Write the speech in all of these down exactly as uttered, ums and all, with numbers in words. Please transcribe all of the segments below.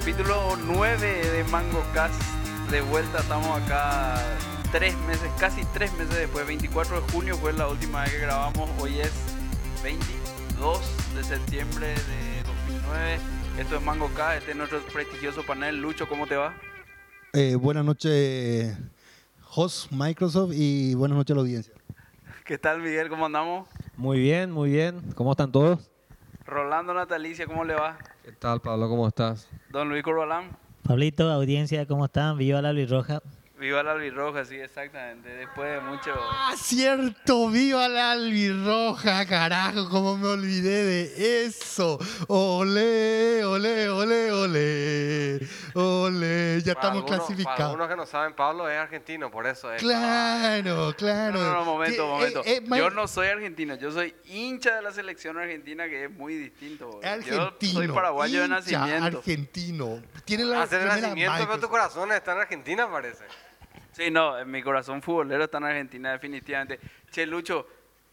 Capítulo nueve de MangoCast. De vuelta, estamos acá tres meses, casi tres meses después. veinticuatro de junio fue la última vez que grabamos. Hoy es veintidós de septiembre de dos mil nueve. Esto es MangoCast, este es nuestro prestigioso panel. Lucho, ¿cómo te va? Eh, buenas noches, host Microsoft, y buenas noches a la audiencia. ¿Qué tal, Miguel? ¿Cómo andamos? Muy bien, muy bien. ¿Cómo están todos? Rolando Natalicia, ¿cómo le va? ¿Qué tal, Pablo? ¿Cómo estás? Don Luis Corbalán. Pablito, audiencia, ¿cómo están? Viva la albirroja. Viva la albirroja, sí, exactamente. Después de mucho... ¡Ah, cierto! ¡Viva la albirroja, carajo! ¿Cómo me olvidé de eso? ¡Olé, olé, olé, olé! ¡Olé! Ya Para estamos algunos- Para clasificados. algunos que no saben, Pablo es argentino, por eso es. Claro, claro. No, no, no, momento, Que, momento. eh, eh, ma- Yo no soy argentino, yo soy hincha de la selección argentina, que es muy distinto. Argentino. Yo soy paraguayo de hincha nacimiento. argentino. Tiene la Hacer el remera nacimiento, pero tu Microsoft. corazón está en Argentina, parece. Sí, no, en mi corazón futbolero está en Argentina, definitivamente. Che, Lucho,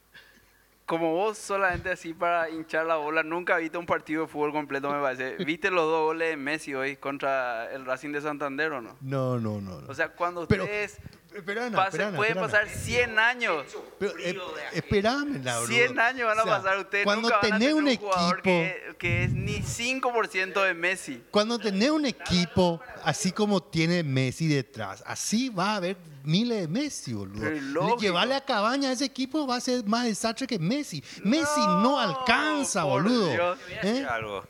como vos solamente así para hinchar la bola, nunca viste un partido de fútbol completo, me parece. ¿Viste los dos goles de Messi hoy contra el Racing de Santander o no? No, no, no. no. O sea, cuando Pero- ustedes Espera, Ana, pasen, espera, Ana, pueden espera, Ana. pasar cien años. Pero, eh, espérame, Lauro. cien años van a O sea, pasar ustedes. Cuando Nunca van a tenés tener un un jugador equipo, que, que es ni cinco por ciento de Messi. cuando tenés un equipo así como tiene Messi detrás, así va a haber miles de Messi, boludo. Pero lógico. Llevarle a Cabaña a ese equipo va a ser más desastre que Messi. Messi no alcanza, por boludo. Dios. Te voy a decir ¿Eh? algo.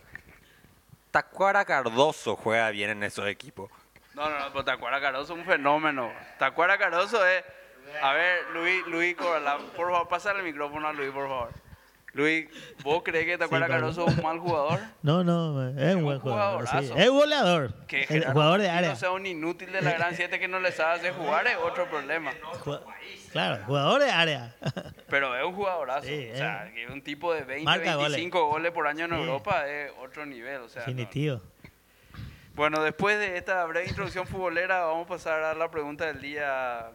Tacuara Cardoso juega bien en esos equipos. No, no, no, pero Tacuara Caroso es un fenómeno. Tacuara Caroso es... A ver, Luis, Luis Corbalán, por favor, pásale el micrófono a Luis, por favor. Luis, ¿vos crees que Tacuara Sí, Pablo. Caroso es un mal jugador? No, no, es un buen jugador. Sí. jugadorazo. Es un goleador. Que El Gerardo jugador de Martino área. sea un inútil de la Gran siete que no le sabe hacer jugar es otro problema. Ju- Claro, jugador de área. Pero es un jugadorazo. Sí, o sea, eh. que un tipo de veinte, Marca veinticinco goles. por año en Sí. Europa es otro nivel. O sea, no. Definitivo. Bueno, después de esta breve introducción futbolera, vamos a pasar a la pregunta del día.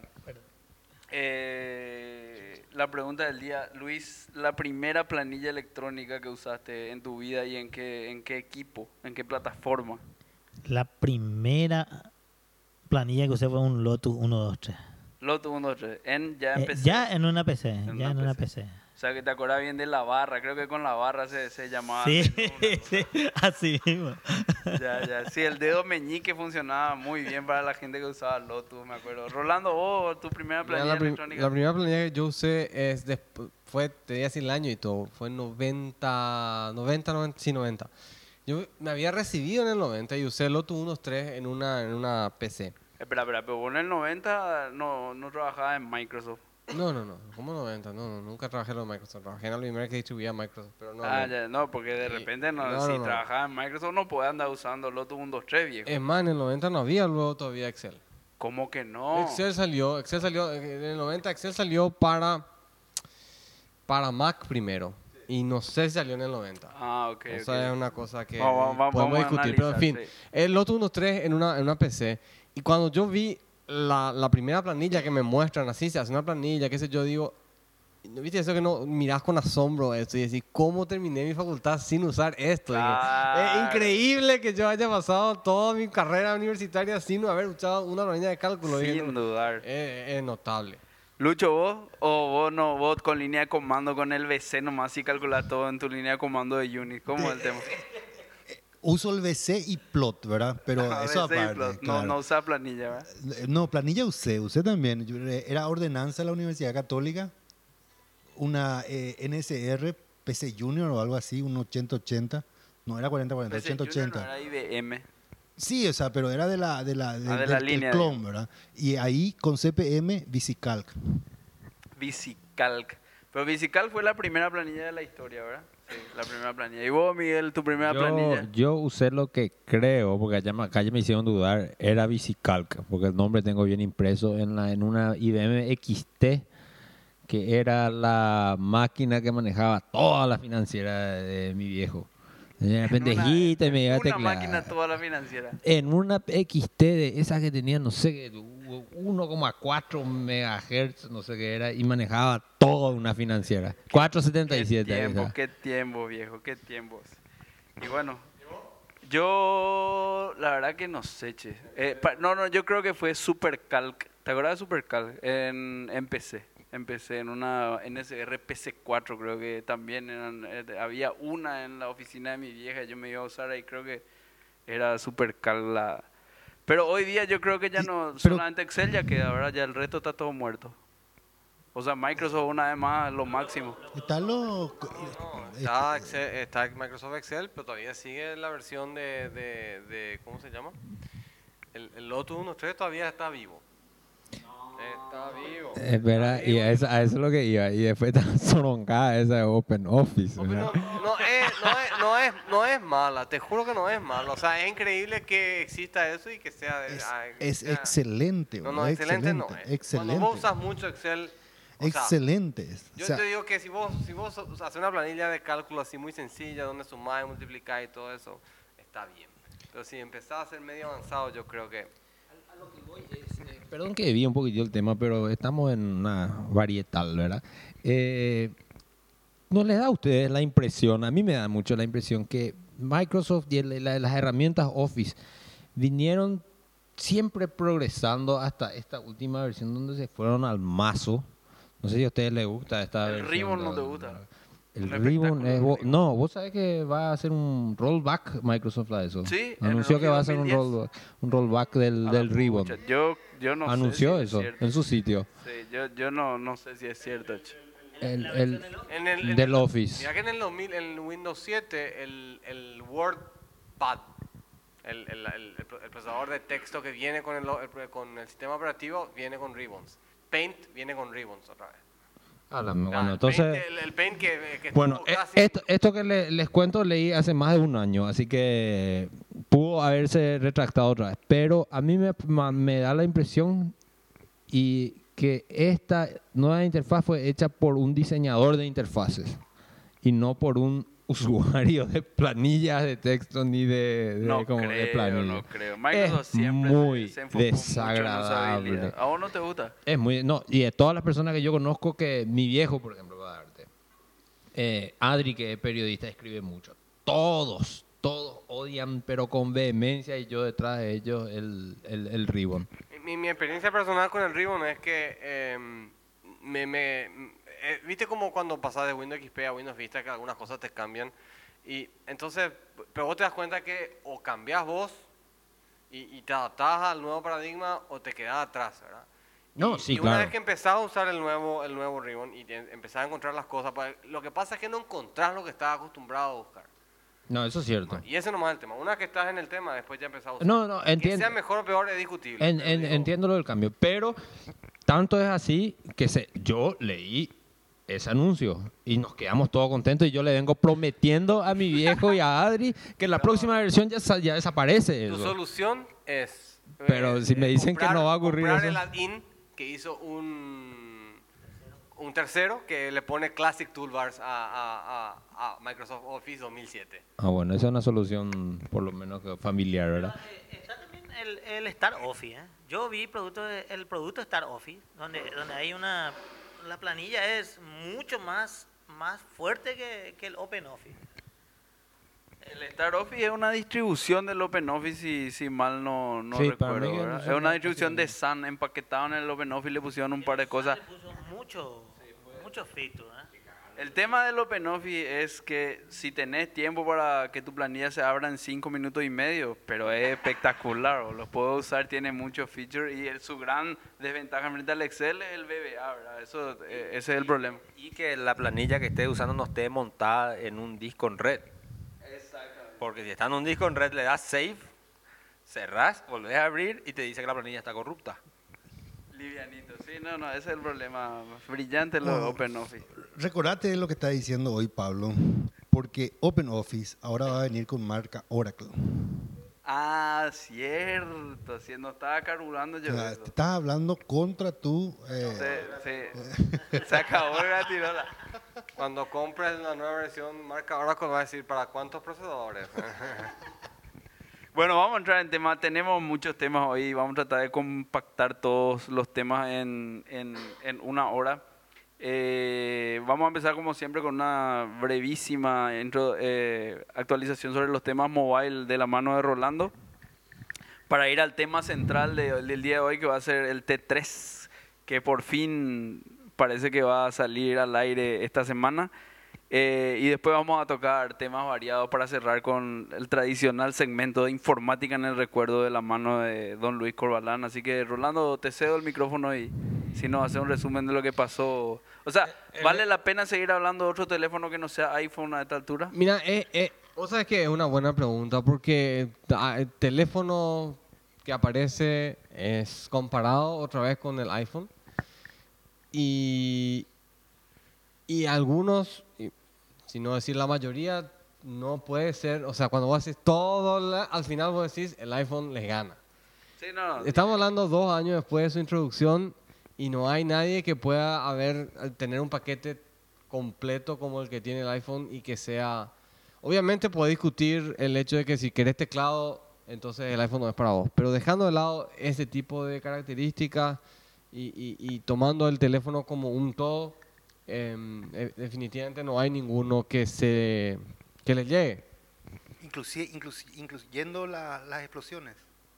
Eh, la pregunta del día, Luis, la primera planilla electrónica que usaste en tu vida y en qué, en qué equipo, en qué plataforma. La primera planilla que usé fue un Lotus uno dos tres. Loto uno, dos, tres. En, ya Eh, empecé. ya en una P C. En ya una en una P C. P C. O sea, que te acuerdas bien de la barra. Creo que con la barra se, se llamaba. Sí, así, sí, así mismo. ¿no? Ya, ya. Sí, el dedo meñique funcionaba muy bien para la gente que usaba Lotus, me acuerdo. Rolando, vos, tu primera Mira, planilla la, prim- electrónica. la primera planilla que yo usé es despu- fue, te voy a decir el año y todo, fue en noventa, noventa, noventa, sí, noventa. Yo me había recibido en el noventa y usé el Lotus uno dos tres en una, en una P C. Espera, espera, pero vos en el noventa no, no trabajabas en Microsoft. No, no, no, ¿cómo noventa? No, no, nunca trabajé en Microsoft. Trabajé en la primera que distribuía Microsoft, pero no. ah, no. ya, no, porque de Y- repente no, no, si no, no. trabajabas en Microsoft no podías andar usando Lotus uno, dos, tres, viejo. Es más, en el noventa no había luego todavía Excel. ¿Cómo que no? Excel salió, Excel salió, en el noventa Excel salió para, para Mac primero. Y no sé si salió en el noventa. Ah, ok, Esa ok. es una cosa que Vamos, vamos, podemos vamos a discutir. Pero en fin, analizar, sí. el Lotus uno punto tres en una, en una P C. Y cuando yo vi la, la primera planilla que me muestran, así se hace una planilla, qué sé yo, digo, ¿no viste eso que no mirás con asombro esto y decís, ¿cómo terminé mi facultad sin usar esto? Digo, Claro. es increíble que yo haya pasado toda mi carrera universitaria sin haber usado una planilla de cálculo. Dije, Sin no, dudar. es, es notable. Lucho, ¿vos? ¿O vos no? Vos con línea de comando, con el V C nomás y calculás todo en tu línea de comando de Unix. ¿Cómo es el tema? Uso el V C y plot, ¿verdad? Pero Ah, eso V C y aparte. plot. No, claro. no usa planilla, ¿verdad? No, planilla usé, usé también. Yo, eh, Era ordenanza de la Universidad Católica, una eh, N S R, P C Junior o algo así, un ochenta ochenta. No, era cuarenta cuarenta, P C ochenta Junior no ochenta. era I B M. Sí, o sea, pero era de la, de la, de- Ah, de del- la del línea, clon, ¿verdad? Y ahí con C P M, VisiCalc. VisiCalc. Pero VisiCalc fue la primera planilla de la historia, ¿verdad? Sí, la primera planilla. ¿Y vos, Miguel, tu primera Yo, planilla? yo usé lo que creo, porque allá, me- acá ya me hicieron dudar, era VisiCalc, porque el nombre tengo bien impreso en, la, en una I B M X T, que era la máquina que manejaba toda la financiera de, de mi viejo. Tenía En pendejita y me iba a una teclar. máquina toda la financiera. En una X T de esas que tenía, no sé, uno coma cuatro megahertz, no sé qué era, y manejaba toda una financiera. cuatrocientos setenta y siete. Qué tiempo, esa. qué tiempo, viejo, qué tiempos. Y bueno, Yo, la verdad que no sé, che. Eh, pa- no, no, yo creo que fue SuperCalc. ¿Te acuerdas de SuperCalc? En, en P C. Empecé en una N S R P C cuatro, creo que también eran, eh, había una en la oficina de mi vieja. Yo me iba a usar ahí, creo que era SuperCalc la... Pero hoy día yo creo que ya Y- no, pero- solamente Excel ya queda, ahora ya el resto está todo muerto. O sea, Microsoft una vez más lo máximo. Está lo... No, está, Excel- está Microsoft Excel, pero todavía sigue la versión de, de, de- ¿cómo se llama? El, el Lotus uno punto tres todavía está vivo. Está vivo. Es verdad, Está y vivo. a eso, a eso es lo que iba. Y después está soroncada esa de Open Office. No, pero ¿verdad? no, no es, no, es, no, es, no es mala, te juro que no es mala. O sea, es increíble que exista eso y que sea... de- Es, ay, es sea- excelente. No, boludo, no, excelente, no es. Excelente. Cuando vos usas mucho Excel... o sea, Excelente. yo O sea, te digo que si vos, si vos haces una planilla de cálculo así muy sencilla, donde sumás y multiplicás y todo eso, está bien. Pero si empezás a ser medio avanzado, yo creo que... Perdón que vi un poquito el tema, pero estamos en una varietal, ¿verdad? Eh, ¿No les da a ustedes la impresión, a mí me da mucho la impresión que Microsoft y el- la- las herramientas Office vinieron siempre progresando hasta esta última versión donde se fueron al mazo? No sé si a ustedes les gusta esta El versión. Ribbon no de- te gusta. El Un Ribbon espectáculo es... el vo- Ribbon. No, vos sabés que va a hacer un rollback Microsoft a eso. Sí, en el Anunció que va a Office hacer un, dos mil diez. rollback, un rollback del, A del la Ribbon. pucha, Yo, yo no Anunció sé si eso es cierto. en su sitio. Sí, yo, yo no, no sé si es cierto. che. El, el- En el, en del el- Office. Mira que en el dos mil, en el Windows siete, el, el WordPad, el, el, el, el pro- el procesador de texto que viene con el, el- con el sistema operativo, viene con Ribbons. Paint viene con Ribbons otra vez. Ah, la- Ah, bueno, el entonces... Paint, el, el Paint que, que Bueno, estuvo eh, casi- esto, esto que le- les cuento leí hace más de un año, así que pudo haberse retractado otra vez. Pero a mí me, ma- me da la impresión y que esta nueva interfaz fue hecha por un diseñador de interfaces y no por un usuario de planillas de texto ni de, de, No como de creo, planilla. no creo. Microsoft Es siempre muy se, se enfocó mucho en desagradable. usabilidad. ¿A vos no te gusta? Es muy, no, y de todas las personas que yo conozco, que mi viejo, por ejemplo, va a darte, eh, Adri, que es periodista, escribe mucho. Todos, todos odian, pero con vehemencia, y yo detrás de ellos el, el, el Ribbon. Mi, mi experiencia personal con el Ribbon es que eh, me, me, eh, viste como cuando pasas de Windows X P a Windows Vista que algunas cosas te cambian y entonces, pero vos te das cuenta que o cambias vos y, y te adaptás al nuevo paradigma o te quedás atrás, ¿verdad? No, y, sí, y una claro. vez que empezás a usar el nuevo, el nuevo Ribbon y te- empezás a encontrar las cosas, pues, lo que pasa es que no encontrás lo que estabas acostumbrado a buscar. No, eso es cierto. Y ese nomás es el tema. Una vez que estás en el tema, después ya empezás a usar. No, no, Que entiendo. sea mejor o peor es discutible. En- pero en- digo- entiendo lo del cambio, pero tanto es así que se, yo leí ese anuncio y nos quedamos todos contentos y yo le vengo prometiendo a mi viejo y a Adri que en la próxima versión ya, sa- ya desaparece Tu eso. solución es... eh, Pero si me dicen que no va a ocurrir comprar eso. el add-in que hizo un, un tercero que le pone Classic Toolbars a, a- a- a Microsoft Office dos mil siete. Ah, bueno, esa es una solución por lo menos que familiar, ¿verdad? Eh, Está también el, el Star Office. ¿eh? Yo vi producto de- el producto Star Office, donde, donde hay una... La planilla es mucho más, más fuerte que, que el Open Office. El Star Office es una distribución del OpenOffice, si, si mal no, no Sí, para recuerdo. mí que ¿verdad? no Es son una las distribución de Sun empaquetado en el OpenOffice, le pusieron un par de cosas. Le puso mucho, mucho feature, ¿eh? El tema del OpenOffice es que si tenés tiempo para que tu planilla se abra en cinco minutos y medio, pero es espectacular, o lo puedo usar, tiene muchos features y el- su gran desventaja frente al Excel es el V B A, ¿verdad? Eso, eh, ese es el problema. Y que la planilla que estés usando no esté montada en un disco en red. Exactamente. Porque si está en un disco en red, le das save, cerrás, volvés a abrir y te dice que la planilla está corrupta. Livianito, sí, no, no, ese es el problema brillante lo de No. OpenOffice. Recordate lo que está diciendo hoy Pablo, porque OpenOffice ahora va a venir con marca Oracle. Ah, cierto, si no estaba carburando yo O sea, eso. te estás hablando contra tu... eh, Se, se, se acabó la tirola. Cuando compres la nueva versión, marca Oracle va a decir para cuántos procesadores. Bueno, vamos a entrar en temas. Tenemos muchos temas hoy. Vamos a tratar de compactar todos los temas en, en, en una hora. Eh, vamos a empezar como siempre con una brevísima intro- eh, actualización sobre los temas mobile de la mano de Rolando. Para ir al tema central de- del día de hoy, que va a ser el T tres, que por fin parece que va a salir al aire esta semana. Eh, y después vamos a tocar temas variados para cerrar con el tradicional segmento de informática en el recuerdo de la mano de don Luis Corbalán. Así que, Rolando, te cedo el micrófono y si nos hace un resumen de lo que pasó. O sea, ¿vale la pena seguir hablando de otro teléfono que no sea iPhone a esta altura? Mira, eh, eh, vos sabés que es una buena pregunta porque ah, el teléfono que aparece es comparado otra vez con el iPhone y, y algunos, y si no decir la mayoría, no puede ser, o sea, cuando vos decís todo, la- al final vos decís el iPhone les gana. Sí, no, no. Estamos hablando dos años después de su introducción y no hay nadie que pueda haber, tener un paquete completo como el que tiene el iPhone y que sea... Obviamente puede discutir el hecho de que si querés teclado, entonces el iPhone no es para vos. Pero dejando de lado ese tipo de características y, y- y tomando el teléfono como un todo, em, eh, definitivamente no hay ninguno que se que le llegue. Inclusive, inclusi- incluyendo la- las explosiones.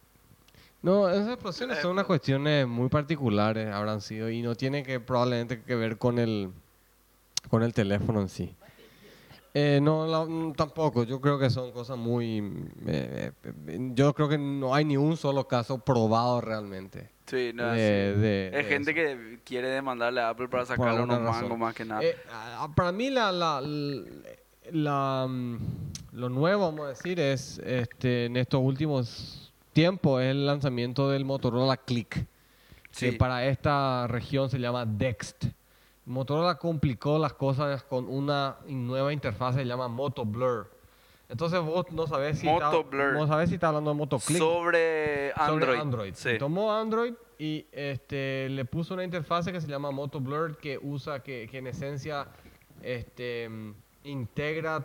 No, esas explosiones son unas cuestiones muy particulares, habrán sido, y no tiene que probablemente que ver con el, con el teléfono en sí. Eh, no, la- mm, tampoco. Yo creo que son cosas muy... eh, eh, yo creo que no hay ni un solo caso probado realmente. Sí, no, de- sí. de- Es de gente eso. que quiere demandarle a Apple para Por sacarle alguna unos razón. mangos más que nada. Eh, ah, para mí la, la, la- mm, lo nuevo, vamos a decir, es este, en estos últimos tiempos es el lanzamiento del Motorola Click, Sí. que para esta región se llama Dext. Motorola complicó las cosas con una nueva interfaz que se llama Moto Blur. Entonces vos no sabés si Moto está, Blur. no sabés si está hablando de Moto Click. Sobre Android. Sobre Android. Sí. Tomó Android y este, le puso una interfaz que se llama Moto Blur que usa, que, que en esencia este, mm, integra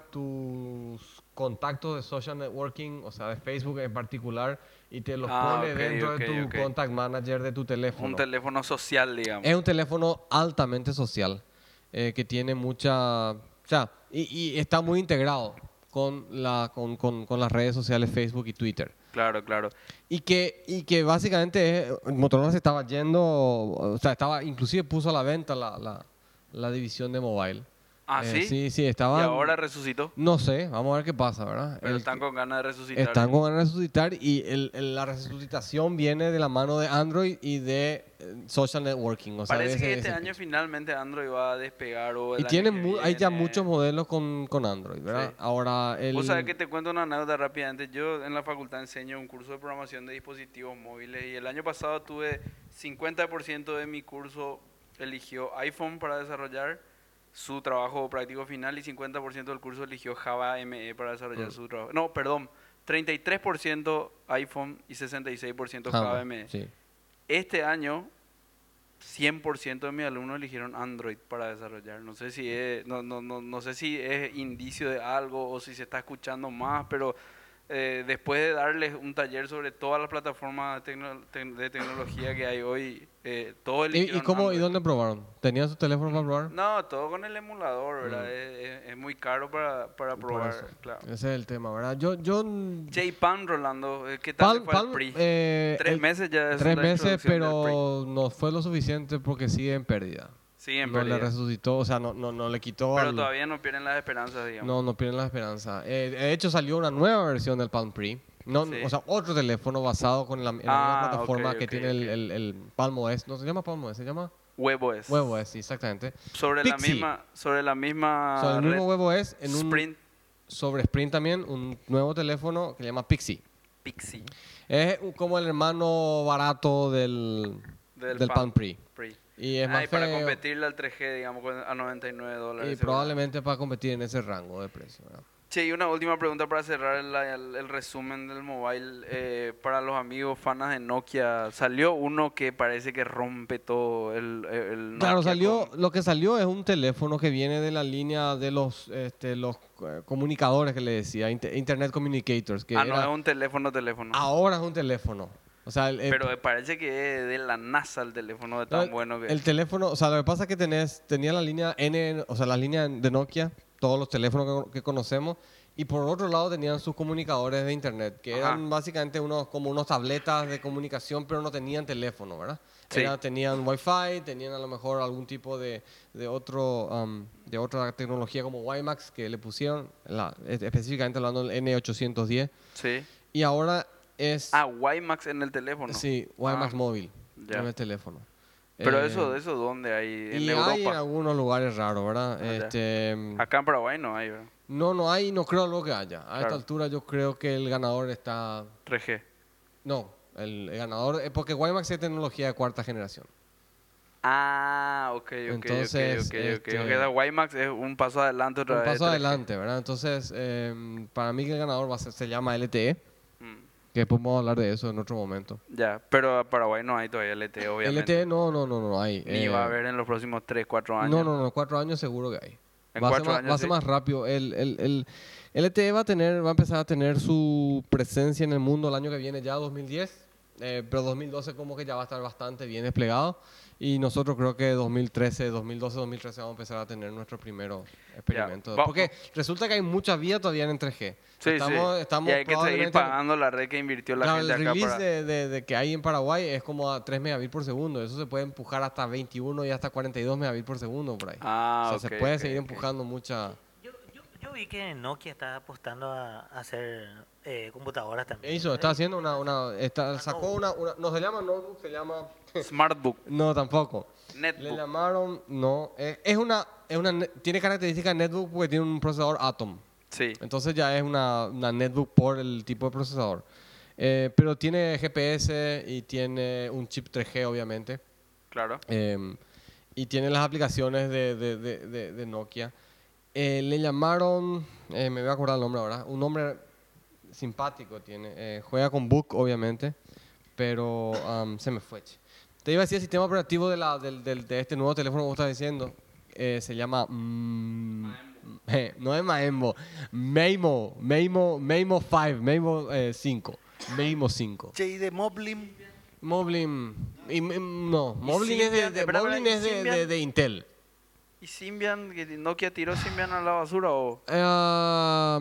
tus contactos de social networking, o sea, de Facebook en particular, y te los Ah, pone ok, dentro ok, de tu ok. contact manager de tu teléfono. Un teléfono social, digamos. Es un teléfono altamente social, eh, que tiene mucha... O sea, y, y está muy integrado con, la, con, con, con las redes sociales Facebook y Twitter. Claro, claro. Y que, y que básicamente eh, Motorola se estaba yendo, o sea, estaba, inclusive puso a la venta la, la, la división de mobile. Ah, Eh, ¿sí? Sí, sí, Y estaban... ahora resucitó. No sé, vamos a ver qué pasa, ¿verdad? Pero El- están con ganas de resucitar. están con ganas de resucitar y el- el- la resucitación viene de la mano de Android y de eh, social networking. O sea, Parece de ese- que de este ese año pitch. finalmente Android va a despegar. O el Y año tiene que mu- hay ya viene. muchos modelos con, con Android, ¿verdad? Sí. Ahora, el... Vos sabés que te cuento una anécdota rápidamente. Yo en la facultad enseño un curso de programación de dispositivos móviles y el año pasado tuve cincuenta por ciento de mi curso eligió iPhone para desarrollar su trabajo práctico final y cincuenta por ciento del curso eligió Java M E para desarrollar Mm. su trabajo. No, perdón, treinta y tres por ciento iPhone y sesenta y seis por ciento Java, Java, M E. sí. Este año cien por ciento de mis alumnos eligieron Android para desarrollar. No sé si es, no, no, no, no sé si es indicio de algo o si se está escuchando más, pero eh, después de darles un taller sobre todas las plataformas de, tecno- tec- de tecnología que hay hoy, eh, todos ¿Y, eligieron y cómo, y Android. dónde probaron? ¿Tenían su teléfono para probar? No, todo con el emulador, ¿verdad? Mm. Es, es- es muy caro para, para Por probar, eso. claro. Ese es el tema, ¿verdad? Yo... yo J-Pan, Rolando, eh, ¿qué tal Palm- le fue al Palm, P R I? eh, Tres el- meses ya es Tres la meses, introducción del P R I. pero no fue lo suficiente porque sigue en pérdida. Sí, en no pérdida. le resucitó, o sea, no, no, no le quitó Pero al- todavía no pierden las esperanzas, digamos. No, no pierden la esperanza. Eh, de hecho, salió una nueva versión del Palm Pre. No, Sí. O sea, otro teléfono basado con la, en la Ah, misma plataforma ok, que ok, tiene el, ok. el, el Palm O S. No se llama Palm O S, se llama WebOS. WebOS, sí, exactamente. Sobre la Pixie. misma, sobre la misma Sobre el red mismo WebOS, en un, Sprint sobre Sprint también, un nuevo teléfono que se llama Pixie. Pixie Es un- como el hermano barato del, del, del Palm Pre. Pre. Y es Ah, más y para feo, competirle al tres G, digamos, con- a noventa y nueve dólares. y seguro. probablemente para competir en ese rango de precio. ¿verdad? Che, y una última pregunta para cerrar el, el- el resumen del mobile. Eh, para los amigos fanas de Nokia, salió uno que parece que rompe todo el, el Nokia Claro, salió, con- lo que salió es un teléfono que viene de la línea de los, este, los eh, comunicadores que le decía, Inter- Internet Communicators, que Ah, no, era- es un teléfono, teléfono. ahora es un teléfono. O sea, el, el- Pero me parece que es de la NASA el teléfono de no, tan el- bueno que el teléfono, o sea, lo que pasa es que tenés, tenía la línea N, o sea, la línea de Nokia, todos los teléfonos que, que conocemos, y por otro lado tenían sus comunicadores de internet, que Ajá. eran básicamente unos como unos tabletas de comunicación, pero no tenían teléfono, ¿verdad? Sí. Era- tenían Wi-Fi, tenían a lo mejor algún tipo de, de otro um, de otra tecnología como WiMAX que le pusieron, la- específicamente hablando del N ochocientos diez, Sí. y ahora es Ah, WiMAX en el teléfono. sí, WiMAX Ah, móvil ya. en el teléfono. Pero Eh, eso, eso ¿dónde hay? En y Europa. hay en algunos lugares raros, ¿verdad? Ah, ya. Este, Acá en Paraguay no hay, ¿verdad? no, no hay, no creo lo que haya. A Claro. esta altura yo creo que el ganador está... tres G. No, el, el ganador... eh, Porque WiMAX es tecnología de cuarta generación. Ah, ok, ok, Entonces, ok, ok, ok. este- Ok, la WiMAX es un paso adelante otra Un vez. paso tres G. adelante, ¿verdad? Entonces, eh, para mí que el ganador va a ser, se llama L T E, Mm, que después vamos a hablar de eso en otro momento. ya, pero a Paraguay no hay todavía L T E, obviamente. L T E no, no, no, no hay. Ni eh, va a haber en los próximos tres, cuatro años. No, no, no, cuatro años seguro que hay. En Va a ser cuatro más, años, va a ser sí. más rápido. El, el, el L T E va a tener, va a empezar a tener su presencia en el mundo el año que viene, ya dos mil diez, eh, pero dos mil doce como que ya va a estar bastante bien desplegado. Y nosotros creo que dos mil trece, dos mil doce, dos mil trece vamos a empezar a tener nuestro primer experimento. Va- Porque resulta que hay mucha vía todavía en tres G. Sí, estamos, sí. estamos y hay que seguir probablemente- pagando la red que invirtió la Claro, gente el acá release para... de, de- de que hay en Paraguay es como a tres megabits por segundo. Eso se puede empujar hasta veintiuno y hasta cuarenta y dos megabits por segundo por ahí. Ah, o sea, se ok, puede ok, seguir ok. empujando mucha... Yo, yo, yo vi que Nokia está apostando a, a hacer eh, computadoras también. Eso, está haciendo una... una está, sacó una, una... No se llama notebook, se llama... Smartbook, No, tampoco. Le Netbook. llamaron... No, eh, es una... Es una ne- tiene características netbook porque tiene un procesador Atom. Sí, Entonces ya es una, una netbook por el tipo de procesador. Eh, pero tiene G P S y tiene un chip tres G, obviamente. claro. Eh, y tiene las aplicaciones de, de, de, de- de Nokia. Eh, le llamaron, eh, me voy a acordar el nombre ahora, un nombre simpático tiene. Eh, juega con Book, obviamente, pero um, se me fue. che. Te iba a decir el sistema operativo de, la, del, del- de este nuevo teléfono que vos estás diciendo. Eh, se llama... mm, eh, no es Maembo, Maimo, Maimo, Maimo cinco, Maimo eh, cinco, Maimo cinco. Che, y de Moblin, Moblin, y, mm, no, Moblin es de, Symbian, de- espera, Moblin espera, es de, Symbian. de- de Intel. ¿Y Symbian, que Nokia tiró Symbian a la basura o...? Eh,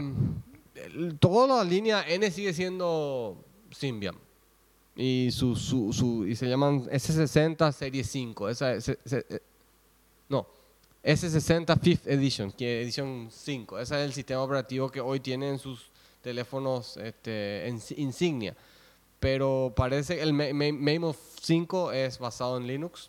el- toda la línea N sigue siendo Symbian. Y, su, su, su, y se llaman S sesenta Serie cinco. Esa, es- se- eh, no, S sesenta Fifth Edition, que edición cinco. Ese es el sistema operativo que hoy tienen sus teléfonos este, ens- insignia. Pero parece que el Ma- Ma- Maimo cinco es basado en Linux,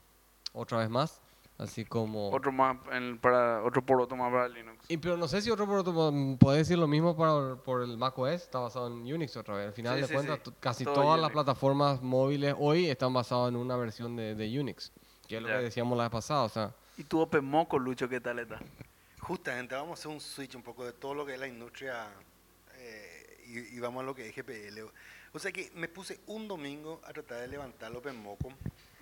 otra vez más. Así como... Otro más, en- para, otro por otro más para Linux. Y pero no sé si otro por otro puede decir lo mismo para por el macOS, está basado en Unix otra vez. Al final Sí, de sí, cuentas, sí. t- casi Todo todas las Unix. plataformas móviles hoy están basadas en una versión de, de Unix, que es lo Ya. que decíamos la vez pasada. O sea, ¿Y tu OpenMoco, Lucho, qué tal está? justamente vamos a hacer un switch un poco de todo lo que es la industria eh, y, y vamos a lo que es G P L. O sea que me puse un domingo a tratar de levantar el OpenMoco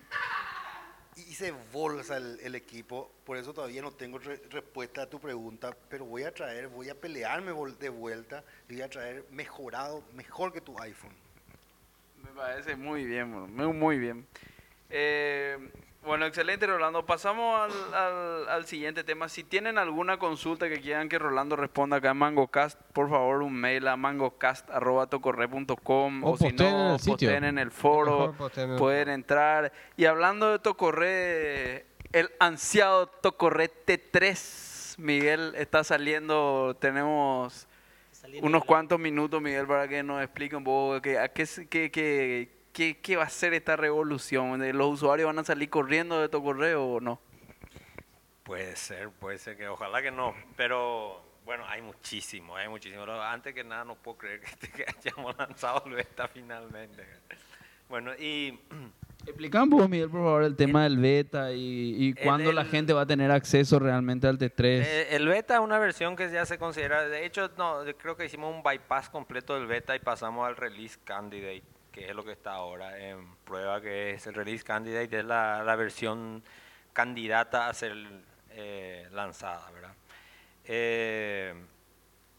y hice bolsa el, el equipo, por eso todavía no tengo re- respuesta a tu pregunta, pero voy a traer, voy a pelearme vol- de vuelta y voy a traer mejorado, mejor que tu iPhone. Me parece muy bien, bueno, muy, muy bien. Eh, bueno, excelente, Rolando. Pasamos al, al, al siguiente tema. Si tienen alguna consulta que quieran que Rolando responda acá en MangoCast, por favor, un mail a mangocast arroba tocorre punto com O o, si posteen en no, el sitio. posteen en el foro, Mejor posteen en el pueden foro. entrar. Y hablando de Tocorre, el ansiado Tocorre T tres, Miguel, está saliendo, tenemos... Saliendo unos el- cuantos minutos, Miguel, para que nos explique un poco qué, a qué, se- qué, qué, qué, qué va a ser esta revolución. ¿Los usuarios van a salir corriendo de tu correo o no? Puede ser, puede ser que ojalá que no, pero bueno, hay muchísimo, hay muchísimo. Lo- Antes que nada no puedo creer que, que hayamos lanzado el beta finalmente. Bueno, y Explica un poco, Miguel, por favor, el tema del beta y, y cuándo la el- gente va a tener acceso realmente al T tres. eh, el beta es una versión que ya se considera, de hecho, no, yo creo que hicimos un bypass completo del beta y pasamos al release candidate, que es lo que está ahora en prueba, que es el release candidate, es la, la versión candidata a ser eh, lanzada, ¿verdad? Eh,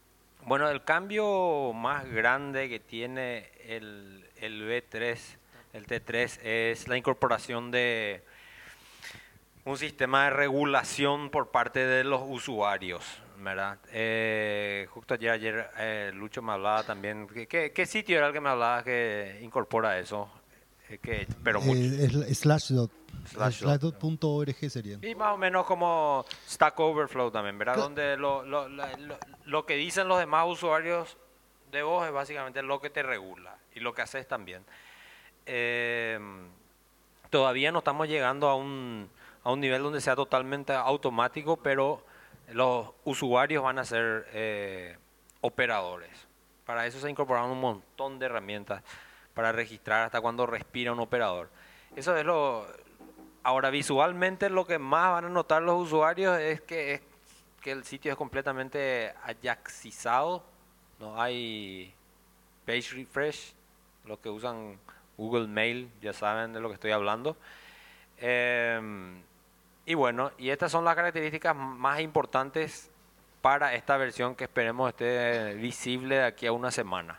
Bueno, el cambio más grande que tiene el, el V tres, el T tres, es la incorporación de un sistema de regulación por parte de los usuarios, ¿verdad? Eh, justo ayer, ayer eh, Lucho me hablaba también. ¿Qué, qué, qué sitio era el que me hablaba que incorpora eso? Eh, que, pero mucho. Eh, es Slashdot. Slashdot. Slashdot punto org sería. Y más o menos como Stack Overflow también, ¿verdad? Cla- Donde lo, lo, la- lo, lo que dicen los demás usuarios de vos es básicamente lo que te regula y lo que haces también. Eh, todavía no estamos llegando a un, a un nivel donde sea totalmente automático, pero los usuarios van a ser eh, operadores. Para eso se incorporaron un montón de herramientas para registrar hasta cuando respira un operador. Eso es lo... Ahora, visualmente lo que más van a notar los usuarios es que, es que el sitio es completamente ajaxizado. No hay page refresh. Los que usan Google Mail ya saben de lo que estoy hablando. Eh, y bueno, y estas son las características más importantes para esta versión que esperemos esté visible de aquí a una semana.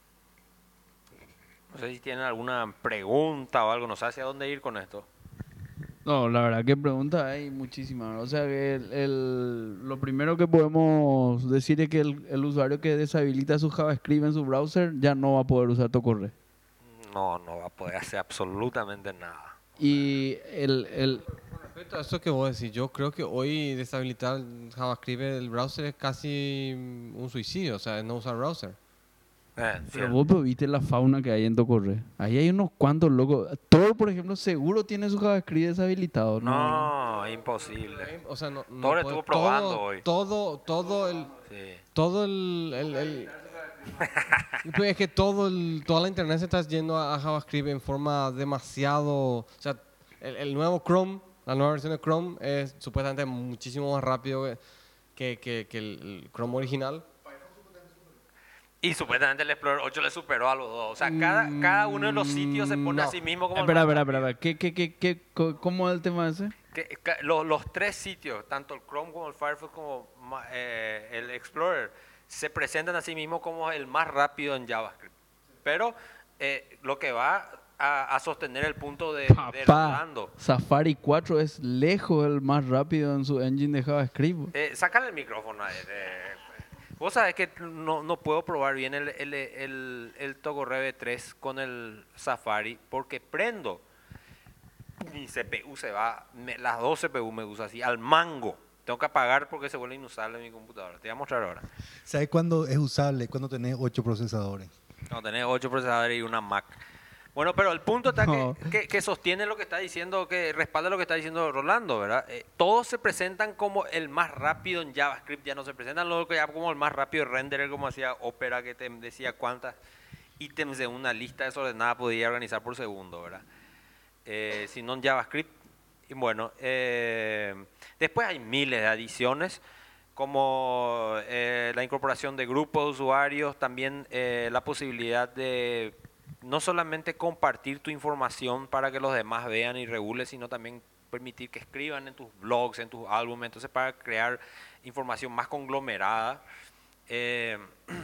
No sé si tienen alguna pregunta o algo, no sé hacia dónde ir con esto. No, la verdad que preguntas hay muchísimas. O sea, que el, el- lo primero que podemos decir es que el, el usuario que deshabilita su JavaScript en su browser ya no va a poder usar Tocorre. No, no va a poder hacer absolutamente nada. Y el, el, Respecto a eso que vos decís, yo creo que hoy deshabilitar JavaScript en el browser es casi un suicidio, o sea, es no usar browser. Eh, pero cierto. vos pero viste la fauna que hay en Tocorre. Ahí hay unos cuantos locos. Tor, por ejemplo, seguro tiene su JavaScript deshabilitado. No, No, imposible. O sea, no, no Thor puede- estuvo probando todo, hoy. Todo, todo el, Sí. todo el, el- el- Pues es que todo el, toda la internet se está yendo a, a JavaScript en forma demasiado, o sea, el, el nuevo Chrome, la nueva versión de Chrome es supuestamente muchísimo más rápido que, que, que el, el Chrome original. Y supuestamente el Explorer ocho le superó a los dos. O sea, cada, cada uno de los sitios se pone no. a sí mismo como... el espera, más espera, rápido. espera. ¿Qué, qué, qué, qué, co- ¿Cómo es el tema ese? Que- ca- lo- los tres sitios, tanto el Chrome como el Firefox como ma- eh, el Explorer, se presentan a sí mismos como el más rápido en JavaScript. Pero eh, lo que va a, a sostener el punto de, de Papá, Rolando. Safari cuatro es lejos el más rápido en su engine de JavaScript. Eh, sácale el micrófono. eh, eh, Vos sabés que no, no puedo probar bien el, el, el, el Tocorre V tres con el Safari porque prendo. Mi C P U se va, me- las dos C P U me usa así, al mango. Tengo que apagar porque se vuelve inusable mi computadora. Te voy a mostrar ahora. ¿Sabes cuándo es usable? Cuando tenés ocho procesadores. No, tenés ocho procesadores y una Mac. Bueno, pero el punto está No. que, que, que sostiene lo que está diciendo, que respalda lo que está diciendo Rolando, ¿verdad? Eh, todos se presentan como el más rápido en JavaScript, ya no se presentan luego ya como el más rápido renderer, como hacía Opera, que te decía cuántas ítems de una lista desordenada podía organizar por segundo, ¿verdad? Eh, sino en JavaScript. Y bueno, eh, después hay miles de adiciones, como eh, la incorporación de grupos de usuarios, también eh, la posibilidad de no solamente compartir tu información para que los demás vean y regulen, sino también permitir que escriban en tus blogs, en tus álbumes, entonces para crear información más conglomerada. Eh,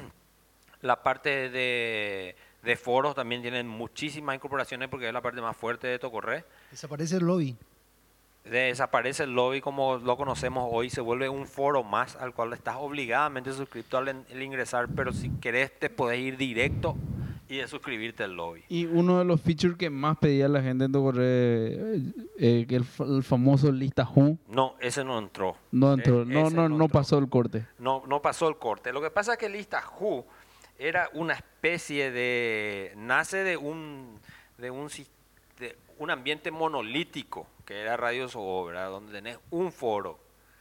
la parte de, de foros también tienen muchísimas incorporaciones porque es la parte más fuerte de Tocorre. Desaparece el lobby. Desaparece el lobby como lo conocemos hoy, se vuelve un foro más al cual estás obligadamente suscrito al, al ingresar, pero si querés te podés ir directo y de suscribirte al lobby. Y uno de los features que más pedía la gente en Tocorre, eh, eh, que el, fa- el famoso lista Who, No, ese no entró. no entró, E- no, ese no, no entró. pasó el corte. No, no pasó el corte. Lo que pasa es que Lista Who era una especie de... nace de un, de un, sis- de un ambiente monolítico, que era Radio Soho, ¿verdad? Donde tenés un foro.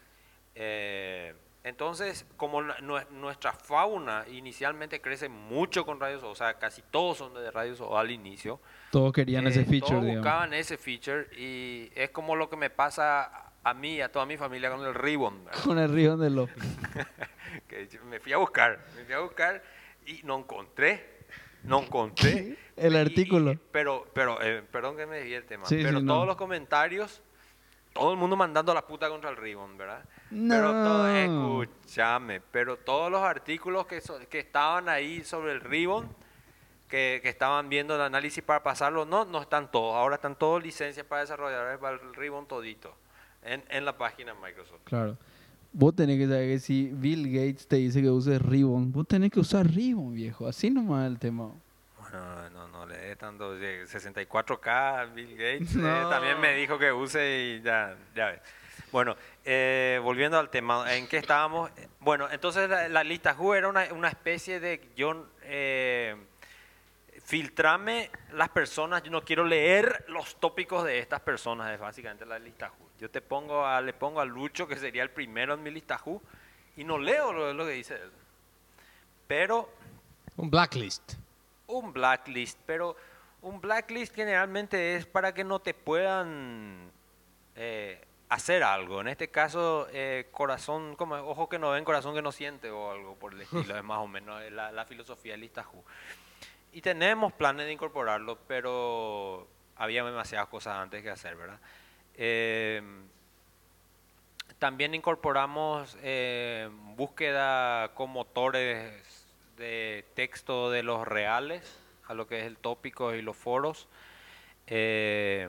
Eh, entonces, como la- nue- nuestra fauna inicialmente crece mucho con Radio Soho, o sea, casi todos son de Radio Soho al inicio, Todos querían eh, ese feature, todos digamos. buscaban ese feature y es como lo que me pasa a mí y a toda mi familia con el Ribbon, ¿verdad? Con el río de los... Que yo me fui a buscar, me fui a buscar y no encontré, no encontré. El Y- y- artículo. pero, pero, eh, perdón que me desvié el tema, Sí, pero sí, todos no. los comentarios, todo el mundo mandando la puta contra el Ribbon, ¿verdad? Pero todo, No. escúchame, pero todos los artículos que, so- que estaban ahí sobre el Ribbon, que, que estaban viendo el análisis para pasarlo, no, no están todos. Ahora están todos licencias para desarrolladores para el Ribbon todito, en, en la página de Microsoft. Claro. Vos tenés que saber que si Bill Gates te dice que uses Ribbon, vos tenés que usar Ribbon, viejo. Así nomás es el tema. Bueno, no, no le dé tanto, de sesenta y cuatro K Bill Gates, eh, No. también me dijo que use y ya, ya ves. Bueno, eh, volviendo al tema, ¿en qué estábamos? Bueno, entonces la, la lista Who era una, una especie de yo, eh, filtrame las personas, yo no quiero leer los tópicos de estas personas, es básicamente la lista Who. Yo te pongo a, le pongo a Lucho, que sería el primero en mi lista Who, y no leo lo, lo que dice él. Pero Un blacklist. un blacklist, pero un blacklist generalmente es para que no te puedan eh, hacer algo. En este caso, eh, corazón, como ojo que no ven, corazón que no siente o algo por el estilo, es más o menos la, la filosofía de Lista Who. Y tenemos planes de incorporarlo, pero había demasiadas cosas antes que hacer, ¿verdad? Eh, también incorporamos eh, búsqueda con motores de texto de los reales a lo que es el tópico y los foros. Eh,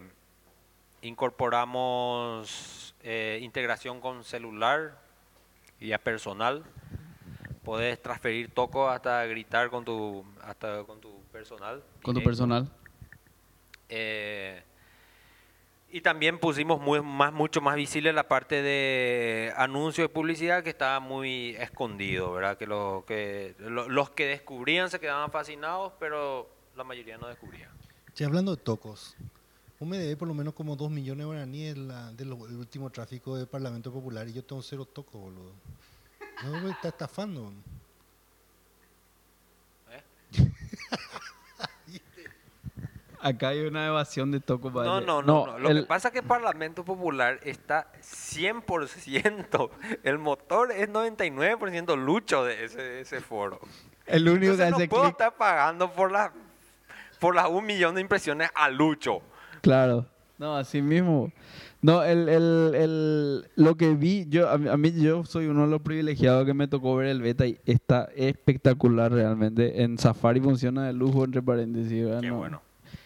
incorporamos eh, integración con celular y a personal. Podés transferir toco hasta gritar con tu hasta con tu personal. Con tu directo. personal. Eh, y también pusimos muy, más, mucho más visible la parte de anuncio y publicidad, que estaba muy escondido, ¿verdad? Que, lo, que lo- los que descubrían se quedaban fascinados, pero la mayoría no descubría. Che, hablando de tocos, vos me debes por lo menos como dos millones de guaraníes del de lo- del último tráfico del Parlamento Popular y yo tengo cero tocos, boludo. No me está estafando. ¿Eh? Acá hay una evasión de toco. No, parece. no, no, no. Lo el- que pasa es que el Parlamento Popular está cien por ciento. El motor es noventa y nueve por ciento lucho de ese, de ese foro. El único Entonces que no hace puedo clic. estar pagando por las por las un millón de impresiones a Lucho. Claro. No, así mismo. No, el, el, el, lo que vi, yo a, mí- a mí yo soy uno de los privilegiados que me tocó ver el beta y está espectacular realmente. En Safari funciona de lujo, entre paréntesis. ¿verdad? Qué No. bueno.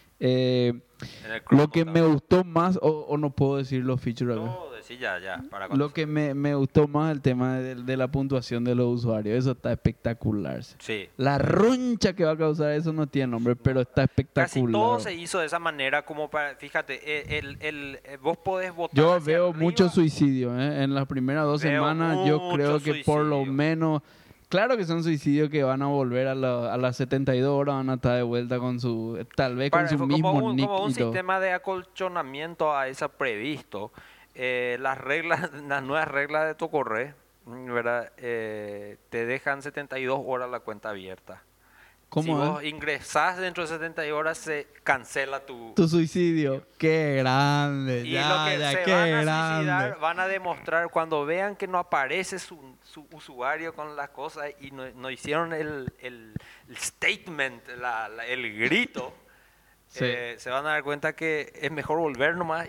Eh, En el Chrome lo que me también. gustó más, o, o no puedo decir los features acá. No, decí ya, ya. Para Lo que me, me gustó más el tema de, de la puntuación de los usuarios. Eso está espectacular. Sí. La roncha que va a causar eso no tiene nombre, pero está espectacular. Casi todo se hizo de esa manera, como para, fíjate, eh, el, el, eh, vos podés votar. Yo hacia veo arriba. mucho suicidio, ¿eh? En las primeras dos Veo semanas yo mucho creo que por lo suicidio. menos, claro que son suicidios que van a volver a, la- a las setenta y dos horas, van a estar de vuelta con su, tal vez Para- con su como mismo un, nick como un y todo. sistema de acolchonamiento a esa previsto, eh, las reglas, las nuevas reglas de Tocorre, ¿verdad? Eh, te dejan setenta y dos horas la cuenta abierta. ¿Cómo si es? vos ingresás dentro de setenta y dos horas, se cancela tu... Tu suicidio. Qué grande, Y ya, lo que ya, se qué van a grande. suicidar, van a demostrar cuando vean que no aparece su, su usuario con las cosas y no, no hicieron el, el- el statement, la- la- el grito, Sí. eh, se van a dar cuenta que es mejor volver nomás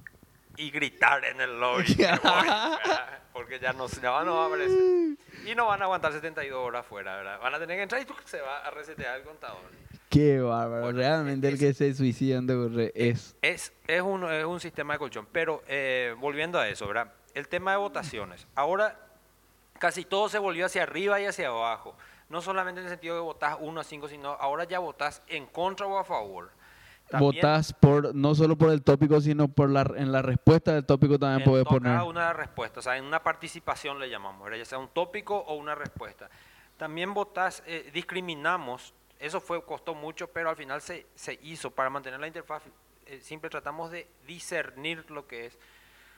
y, y gritar en el lobby. "Me voy", ¿verdad? Porque ya no, ya no va a aparecer. Y no van a aguantar setenta y dos horas fuera, ¿verdad? Van a tener que entrar y ¡tuc! Se va a resetear el contador. Qué bárbaro. Bueno, Realmente el es- que se suicida en Tocorre es... Es, es, un, es un sistema de colchón, pero eh, volviendo a eso, ¿verdad? El tema de votaciones. Ahora casi todo se volvió hacia arriba y hacia abajo. No solamente en el sentido de votás uno a cinco, sino ahora ya votás en contra o a favor. También Votás por, no solo por el tópico, sino por la, en la respuesta del tópico también en puedes to- poner. cada una de las respuestas, o sea, en una participación le llamamos, ¿verdad? Ya sea un tópico o una respuesta. También votás, eh, discriminamos, eso fue costó mucho, pero al final se, se hizo para mantener la interfaz. Eh, siempre tratamos de discernir lo que es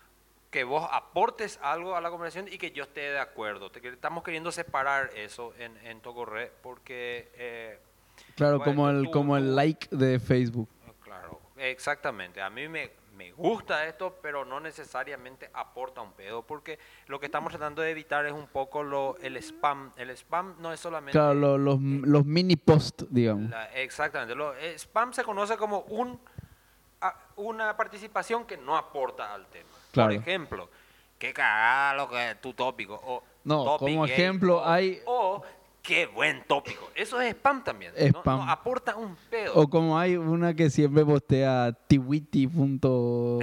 que vos aportes algo a la conversación y que yo esté de acuerdo. Te- que estamos queriendo separar eso en, en Tocorre porque... eh, Claro, bueno, como el, tú- como el tú- like de Facebook. Claro, exactamente. A mí me, me gusta esto, pero no necesariamente aporta un pedo, porque lo que estamos tratando de evitar es un poco lo, el spam. El spam no es solamente... Claro, lo- los, los mini posts, digamos. la- exactamente. Lo, eh, spam se conoce como un, a- una participación que no aporta al tema. Claro. Por ejemplo, qué cagada lo que es tu tópico. O No, topic como gay, ejemplo, o- hay- O qué buen tópico. Eso es spam también. No- Spam. No, aporta un pedo. O como hay una que siempre postea tiwiti. punto-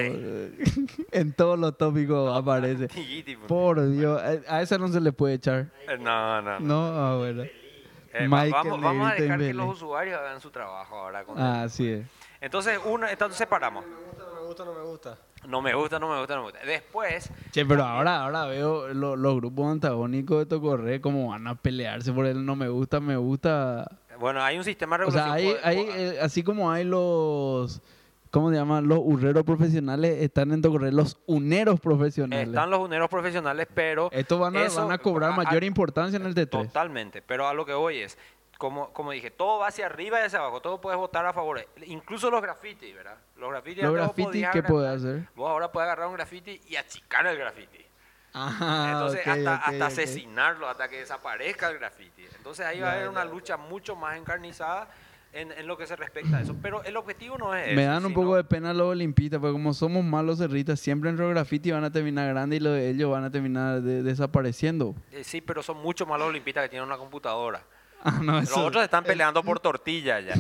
en todos los tópicos aparece. Tiguiti, pues. Por Dios, a a esa no se le puede echar. Eh, No, no. no. No, ah, bueno. Eh, va- Michael vamos, vamos a Negrito dejar que Dembélé. los usuarios hagan su trabajo ahora. Con Ah, así es. Entonces, uno, entonces separamos. No me gusta, no me gusta, no me gusta. No me gusta, no me gusta, no me gusta. Después, Che, pero ahora, ahora veo lo- los grupos antagónicos de Tocorre como van a pelearse por el no me gusta, me gusta. bueno, hay un sistema de O regulación. sea, hay, po- hay, po- eh, así como hay los, ¿cómo se llaman? Los urreros profesionales, están en Tocorre los uneros profesionales. están los uneros profesionales, pero... Estos van a, eso- van a cobrar a- mayor a- importancia en el T tres. Totalmente, pero a lo que voy es, como, como dije, todo va hacia arriba y hacia abajo, todo puedes votar a favor, incluso los grafitis, ¿verdad? Los grafitis, Los antes vos grafitis, podías ¿qué agarrar- puede hacer? Vos ahora puedes agarrar un grafiti y achicar el grafiti. Ah, Entonces, ok, hasta, ok, hasta ok. asesinarlo, hasta que desaparezca el graffiti. Entonces ahí va a Ya, haber una ya. lucha mucho más encarnizada en, en lo que se respecta a eso. Pero el objetivo no es eso. Me dan un sino- poco de pena los olimpistas, porque como somos malos cerritas, siempre en los graffiti van a terminar grandes y los de ellos van a terminar de- desapareciendo. Eh, sí, pero son mucho más los olimpistas que tienen una computadora. Ah, no, Los eso- otros están peleando por tortilla ya.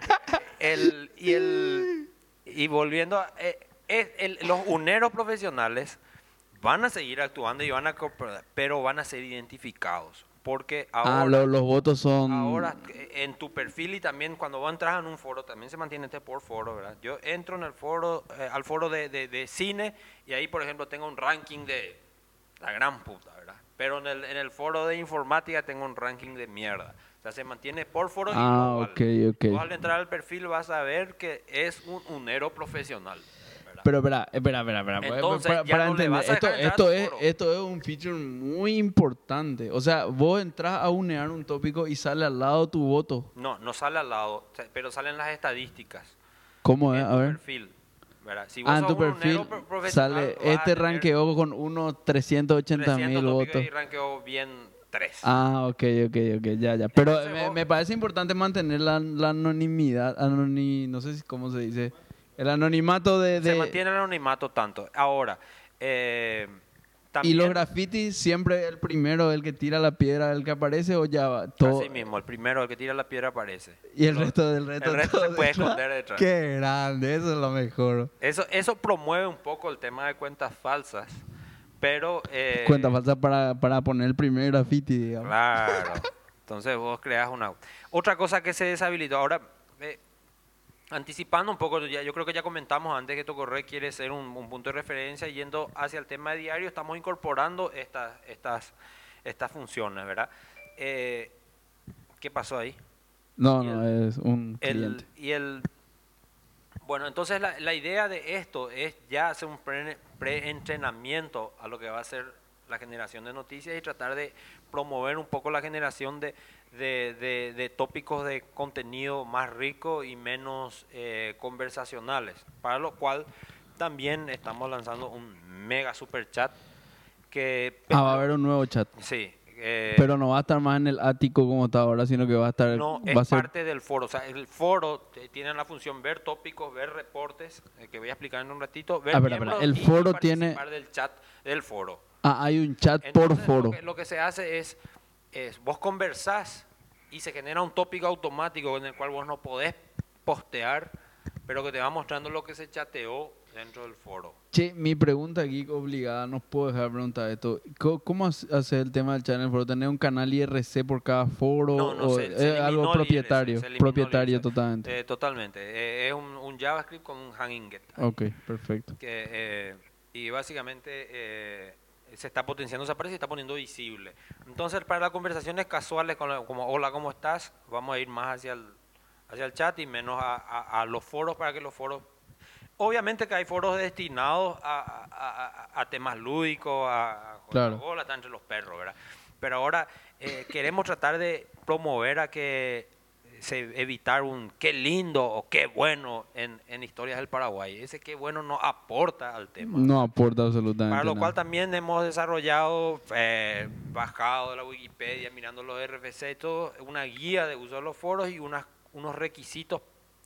El, y, el, y volviendo a... eh, es- el- los uneros profesionales van a seguir actuando y van a... cooperar, pero van a ser identificados. Porque ahora... Ah, lo- los votos son... Ahora, eh, en tu perfil y también cuando vos entras en un foro, también se mantiene este por foro, ¿verdad? Yo entro en el foro, eh, al foro de, de- de cine y ahí, por ejemplo, tengo un ranking de la gran puta, ¿verdad? Pero en el, en el foro de informática tengo un ranking de mierda. O sea, se mantiene por foro y Ah, global. ok, ok. Vos al entrar al perfil vas a ver que es un unero profesional, ¿verdad? Pero espera, espera, espera, espera. Entonces, para, ya para no le entender, vas a esto, dejar entrar esto, a tu es, foro. esto es un feature muy importante. O sea, vos entras a unear un tópico y sale al lado tu voto. No, no sale al lado, o sea, pero salen las estadísticas. ¿Cómo es? En A tu ver. perfil, ¿verdad? Si vos Ah, en sos tu un perfil unero pro- profesional, sale, vas a este tener ranqueó con unos trescientos ochenta trescientos mil tópicos votos. y ranqueó bien tres. Ah, ok, ok, ok, ya, ya. Pero Entonces me, vos- me parece importante mantener la, la anonimidad, anoni, no sé si- cómo se dice, el anonimato de... Se de- mantiene el anonimato tanto. Ahora, eh, y también... los grafitis siempre el primero, el que tira la piedra, el que aparece o ya va, todo. Así mismo, el primero, el que tira la piedra aparece. Y el Los- resto del resto. el resto todo se puede detrás. esconder detrás. Qué grande, eso es lo mejor. Eso, eso promueve un poco el tema de cuentas falsas, pero... eh, Cuenta falsa para, para poner el primer graffiti, digamos. Claro. Entonces vos creas una... Otra cosa que se deshabilitó. Ahora, eh, anticipando un poco, ya, yo creo que ya comentamos antes que Tocorre quiere ser un, un punto de referencia yendo hacia el tema de diario, estamos incorporando estas, estas, estas funciones, ¿verdad? Eh, ¿Qué pasó ahí? No, y no, es un El, cliente. y el... Bueno, entonces la, la idea de esto es ya hacer un pre- pre-entrenamiento a lo que va a ser la generación de noticias y tratar de promover un poco la generación de, de, de- de tópicos de contenido más rico y menos eh, conversacionales, para lo cual también estamos lanzando un mega super chat que... Ah, va a haber un nuevo chat. Sí. eh, Pero no va a estar más en el ático como está ahora, sino que va a estar... no, va a es ser, parte del foro. O sea, el foro te- tiene la función ver tópicos, ver reportes, eh, que voy a explicar en un ratito, ver Ah, espera, espera, miembros el y foro participar tiene- del chat del foro. Ah, hay un chat por Entonces, foro. Lo que, lo que se hace es, es, vos conversás y se genera un tópico automático en el cual vos no podés postear, pero que te va mostrando lo que se chateó dentro del foro. Che, mi pregunta aquí obligada, no puedo dejar de preguntar esto. ¿Cómo, cómo hace hace el tema del channel foro? ¿Tener un canal I R C por cada foro? No, no, o se- es se eliminó el I algo R C, propietario? se eliminó el Propietario I R C. totalmente. Eh, totalmente. Eh, es un, un JavaScript con un hanging get. Ok, perfecto. que eh, y básicamente eh, se está potenciando esa parte y se está poniendo visible. Entonces, para las conversaciones casuales, con la- como hola, ¿cómo estás? Vamos a ir más hacia el, hacia el chat y menos a, a- a los foros para que los foros... Obviamente que hay foros destinados a, a- a- a temas lúdicos, a, a Claro. hola, está entre los perros, ¿verdad? Pero ahora eh, queremos tratar de promover a que se evitar un qué lindo o qué bueno en, en historias del Paraguay. Ese qué bueno no aporta al tema. No aporta absolutamente Para lo nada. cual también hemos desarrollado, eh, bajado de la Wikipedia, mirando los R F C y todo, una guía de uso de los foros y unas, unos requisitos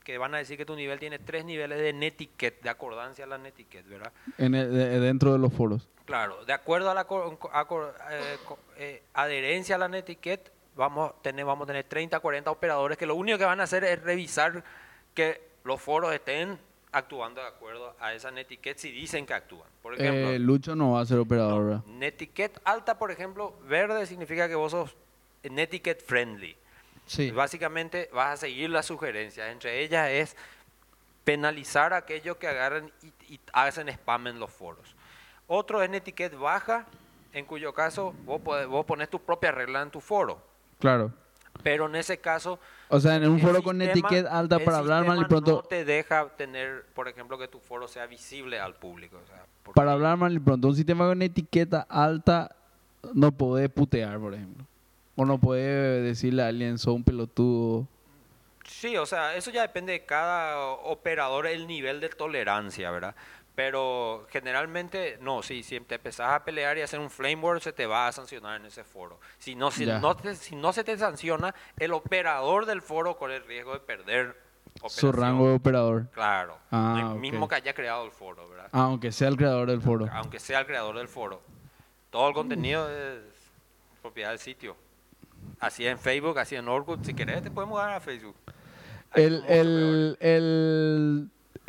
que van a decir que tu nivel tiene tres niveles de netiquette, de acordancia a la netiquette, ¿verdad? En el- de- dentro de los foros. Claro, de acuerdo a la co- acor- eh, co- eh, adherencia a la netiquette, vamos, a tener, vamos a tener treinta, cuarenta operadores que lo único que van a hacer es revisar que los foros estén actuando de acuerdo a esa netiquette si dicen que actúan. Por ejemplo, Eh, Lucho no va a ser operador, ¿verdad? netiquette alta, por ejemplo, verde significa que vos sos netiquette friendly. Sí. Básicamente vas a seguir las sugerencias. Entre ellas es penalizar a aquellos que agarren y, y hacen spam en los foros. Otro es netiquette baja, en cuyo caso vos, podés- vos pones tu propia regla en tu foro. Claro. Pero en ese caso, O sea, en un el foro con sistema- etiquette alta el para hablar mal y sistema pronto... no te deja tener, por ejemplo, que tu foro sea visible al público. O sea, porque- Para hablar mal y pronto, un sistema con etiqueta alta no puede putear, por ejemplo. O no puede decirle a alguien, sos un pelotudo. Sí, o sea, eso ya depende de cada operador, el nivel de tolerancia, ¿verdad? Pero generalmente, no, sí, si te empezás a pelear y a hacer un flame war, se te va a sancionar en ese foro. Si no, si Ya. no, te- si no se te sanciona, el operador del foro corre el riesgo de perder Su operación. rango de operador. Claro, Ah, el ok. mismo que haya creado el foro, ¿verdad? Aunque sea el creador del foro. Aunque sea el creador del foro. Todo el contenido es propiedad del sitio. Así en Facebook, así en Orkut. Si querés, te podemos dar a Facebook. Hay El, mucho peor. el, el,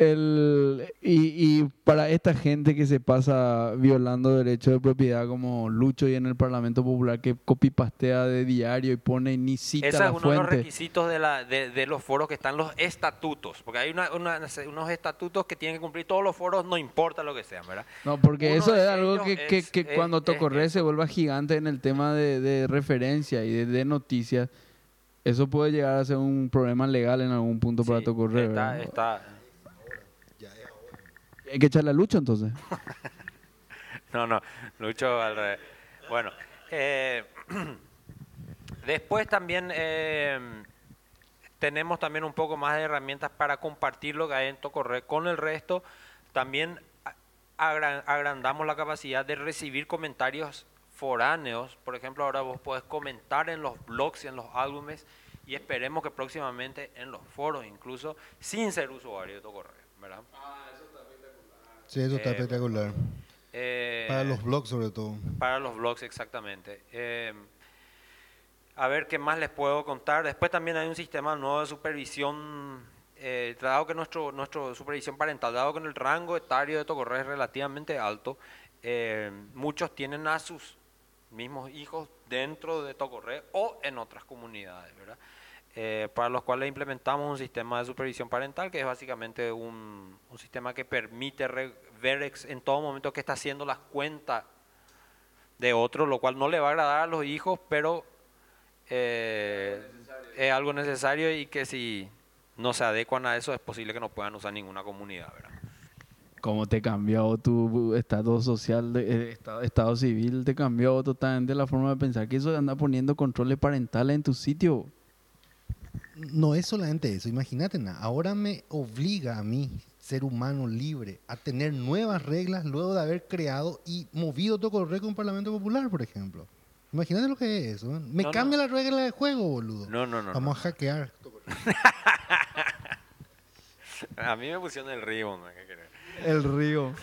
el, y, y para esta gente que se pasa violando derechos de propiedad como Lucho y en el Parlamento Popular que copy-pastea de diario y pone y ni cita Ese la es uno de los fuente. requisitos de, la, de, de los foros que están los estatutos. Porque hay una- una- unos estatutos que tienen que cumplir todos los foros, no importa lo que sean, ¿verdad? No, porque Uno eso de es algo ellos que, que, es- que es- cuando es Tocorre eso. se vuelva gigante en el tema de, de referencia y de, de noticias, eso puede llegar a ser un problema legal en algún punto para Sí, Tocorre. está, ¿verdad? está- Hay que echarle a Lucho entonces. No, no, Lucho al revés. Bueno, eh, después también eh, tenemos también un poco más de herramientas para compartir lo que hay en Tocorre con el resto. También a- agra- agrandamos la capacidad de recibir comentarios foráneos. Por ejemplo, ahora vos podés comentar en los blogs y en los álbumes y esperemos que próximamente en los foros incluso sin ser usuario de Tocorre, ¿verdad? Sí, eso está Eh, espectacular. Eh, Para los blogs sobre todo. Para los blogs, exactamente. Eh, a ver qué más les puedo contar. Después también hay un sistema nuevo de supervisión, eh, dado que nuestro, nuestro supervisión parental, dado que en el rango etario de Tocorre es relativamente alto, eh, muchos tienen a sus mismos hijos dentro de Tocorre o en otras comunidades, ¿verdad? Eh, para los cuales implementamos un sistema de supervisión parental que es básicamente un, un sistema que permite re- ver ex- en todo momento qué está haciendo las cuentas de otro, lo cual no le va a agradar a los hijos, pero eh, es algo necesario y que si no se adecuan a eso es posible que no puedan usar ninguna comunidad, ¿verdad? ¿Cómo te cambió tu estado social, de, eh, estado, estado civil? Te cambió totalmente la forma de pensar. Que eso de andar poniendo controles parentales en tu sitio. No es solamente eso, imagínate, na, ahora me obliga a mí, ser humano libre, a tener nuevas reglas luego de haber creado y movido Tocorre con Parlamento Popular, por ejemplo. Imagínate lo que es eso. ¿eh? Me No, cambia no. la regla del juego, boludo. No, no, no. Vamos no. a hackear. A mí me pusieron el ribbon, ¿no? ¿Qué querés? El río.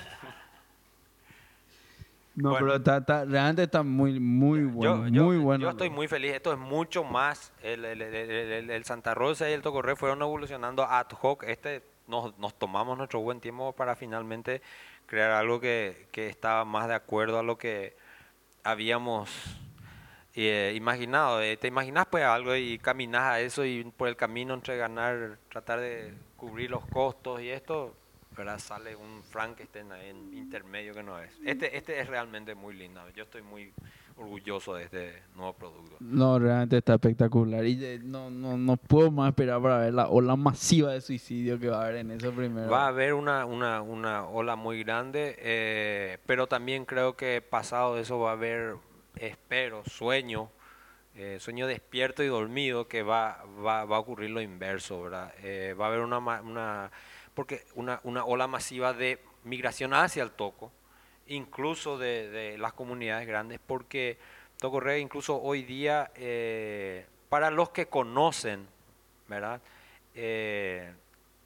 No, Bueno. pero está, está- realmente está muy, muy bueno. yo, yo- muy bueno. yo estoy muy feliz. Esto es mucho más. El, el- el- el- el- el Santa Rosa y el Tocorre fueron evolucionando ad hoc. Este nos, nos tomamos nuestro buen tiempo para finalmente crear algo que, que estaba más de acuerdo a lo que habíamos eh, imaginado. Eh, te imaginas pues algo y caminas a eso y por el camino entre ganar, tratar de cubrir los costos y esto, ¿verdad? Sale un Frankenstein ahí en intermedio que no es. Este, este es realmente muy lindo. Yo estoy muy orgulloso de este nuevo producto. No, realmente está espectacular. Y eh, no, no, no puedo más esperar para ver la ola masiva de suicidio que va a haber en eso primero. Va a haber una, una, una ola muy grande, eh, pero también creo que pasado eso va a haber, espero, sueño, eh, sueño despierto y dormido, que va, va, va a ocurrir lo inverso, ¿verdad? Eh, va a haber una, ma- una, porque una, una ola masiva de migración hacia el Toco, incluso de, de las comunidades grandes, porque Tocorre incluso hoy día, eh, para los que conocen, ¿verdad? Eh,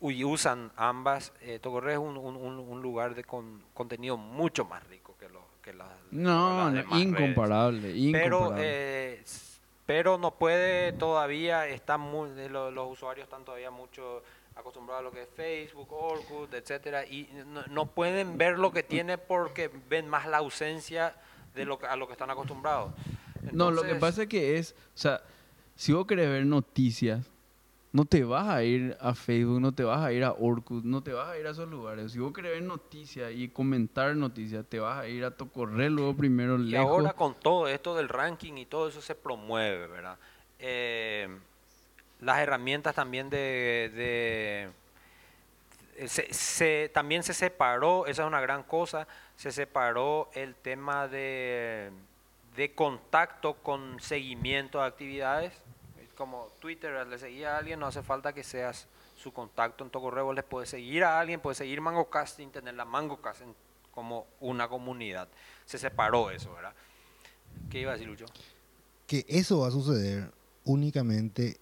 y usan ambas, eh, Tocorre es un, un- un- un lugar de con- contenido mucho más rico que, lo, que las No, las no, demás redes. incomparable, Pero, incomparable. eh, s- pero no puede todavía, está muy, de lo- los usuarios están todavía mucho acostumbrados a lo que es Facebook, Orkut, etcétera, y no, no pueden ver lo que tiene porque ven más la ausencia de lo que, a lo que están acostumbrados. No, lo que Entonces, pasa es que es, o sea, si vos querés ver noticias, no te vas a ir a Facebook, no te vas a ir a Orkut, no te vas a ir a esos lugares. Si vos querés ver noticias y comentar noticias, te vas a ir a Tocorre luego primero y lejos. ahora con todo esto del ranking y todo eso se promueve, ¿verdad? Eh, las herramientas también de... de se, se- también se separó, esa es una gran cosa, se separó el tema de, de contacto con seguimiento de actividades. Como Twitter, le seguía a alguien, no hace falta que seas su contacto en Tocorre, vos le puedes seguir a alguien, puedes seguir MangoCast sin tener la MangoCast en- como una comunidad. Se separó eso, ¿verdad? ¿Qué iba a decir, Lucho? Que eso va a suceder únicamente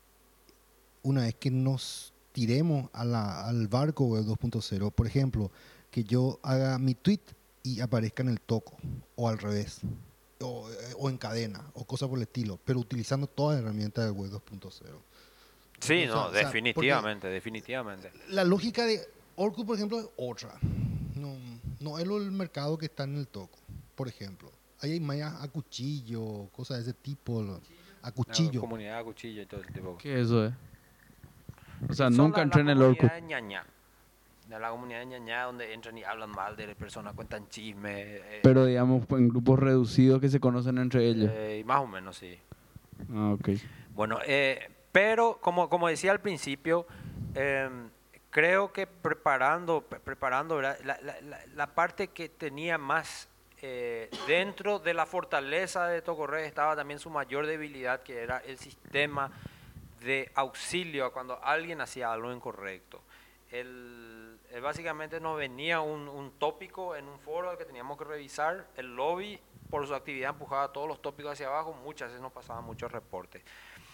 una vez que nos tiremos a la- al barco web dos punto cero. Por ejemplo, que yo haga mi tweet y aparezca en el toco, o al revés, o, eh, o en cadena, o cosas por el estilo, pero utilizando todas las herramientas del web dos punto cero. Sí, O sea, no, o sea, definitivamente, definitivamente. La lógica de Orkut, por ejemplo, es otra. No, no es lo del mercado que está en el toco, por ejemplo. Ahí hay más a cuchillo, cosas de ese tipo, lo- a La cuchillo. comunidad de cuchillo y todo ese tipo de cosas. ¿Qué eso es? O sea, Son nunca la- entré la en el Orkut. comunidad de ñaña. De la comunidad de ñaña donde entran y hablan mal de personas, cuentan chismes. eh, Pero digamos, en grupos reducidos que se conocen entre ellos. eh, y más o menos, sí. Ah, ok. Bueno, eh, pero como, como decía al principio, eh, creo que preparando, pre- preparando ¿verdad? La, la- la- la parte que tenía más eh, dentro de la fortaleza de Tocorre estaba también su mayor debilidad, que era el sistema de auxilio a cuando alguien hacía algo incorrecto. El, eh, básicamente nos venía un, un tópico en un foro al que teníamos que revisar, el lobby por su actividad empujaba todos los tópicos hacia abajo, muchas veces nos pasaban muchos reportes.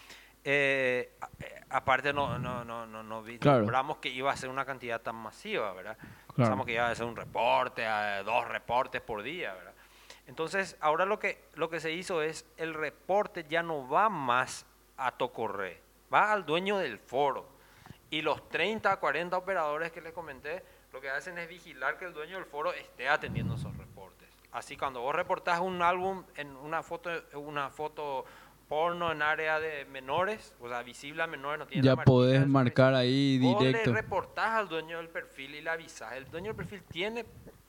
Eh, a- eh, aparte no, no, no, no, no Claro. vislumbramos que iba a ser una cantidad tan masiva, ¿verdad? Claro. Pensamos que iba a ser un reporte, eh, dos reportes por día, ¿verdad? Entonces, ahora lo que, lo que se hizo es, el reporte ya no va más a Tocorre, va al dueño del foro. Y los treinta, cuarenta operadores que les comenté, lo que hacen es vigilar que el dueño del foro esté atendiendo esos reportes. Así cuando vos reportás un álbum en una foto, una foto porno en área de menores, o sea, visible a menores, no tiene Ya la marquita podés de su marcar vecino, ahí vos directo. le reportás al dueño del perfil y le avisás. El dueño del perfil tiene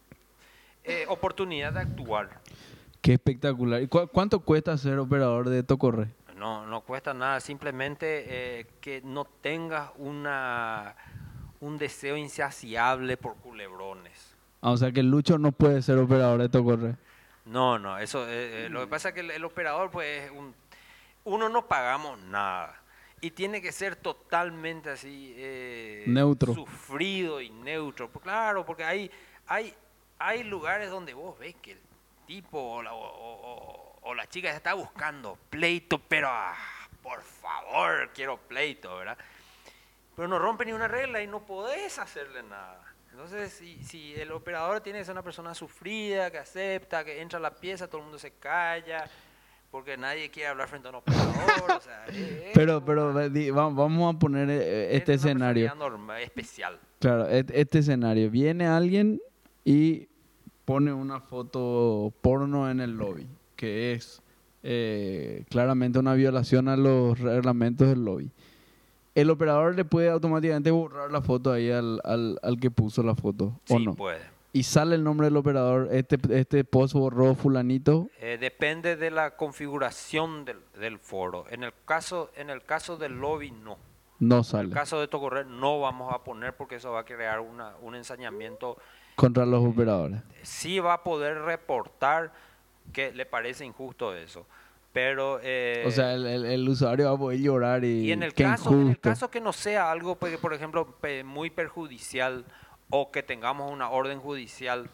eh, oportunidad de actuar. Qué espectacular. ¿Y cu- cuánto cuesta ser operador de Tocorre? No, no cuesta nada, simplemente eh, que no tengas una, un deseo insaciable por culebrones. Ah, o sea que Lucho no puede ser operador de Tocorre. No, no, eso, eh, eh, lo que pasa es que el, el operador, pues, es un, uno no pagamos nada. Y tiene que ser totalmente así, eh, Neutro. sufrido y neutro. Pues, claro, porque hay, hay, hay lugares donde vos ves que el tipo o la, o, o- o la chica está buscando pleito, pero ah, por favor, quiero pleito, ¿verdad? Pero no rompe ni una regla y no podés hacerle nada. Entonces, si, si el operador tiene que ser una persona sufrida, que acepta, que entra a la pieza, todo el mundo se calla, porque nadie quiere hablar frente a un operador. O sea, es- es Pero, una- pero eh, di- va- vamos a poner eh, este es una escenario. personalidad normal, especial. Claro, et- este escenario. Viene alguien y pone una foto porno en el lobby, que es eh, claramente una violación a los reglamentos del lobby. El operador le puede automáticamente borrar la foto ahí al, al, al que puso la foto, ¿o Sí, no? puede. Y sale el nombre del operador, este, este post borró fulanito. Eh, depende de la configuración del, del foro. En el caso, en el caso del lobby, no. No En el sale. caso de Tocorre, no vamos a poner porque eso va a crear una, un ensañamiento. Contra los operadores. Sí va a poder reportar que le parece injusto eso. Pero, eh, O sea, el, el- el usuario va a poder llorar y, y en el qué caso, en el injusto. caso que no sea algo, pues, por ejemplo, pe- muy perjudicial o que tengamos una orden judicial,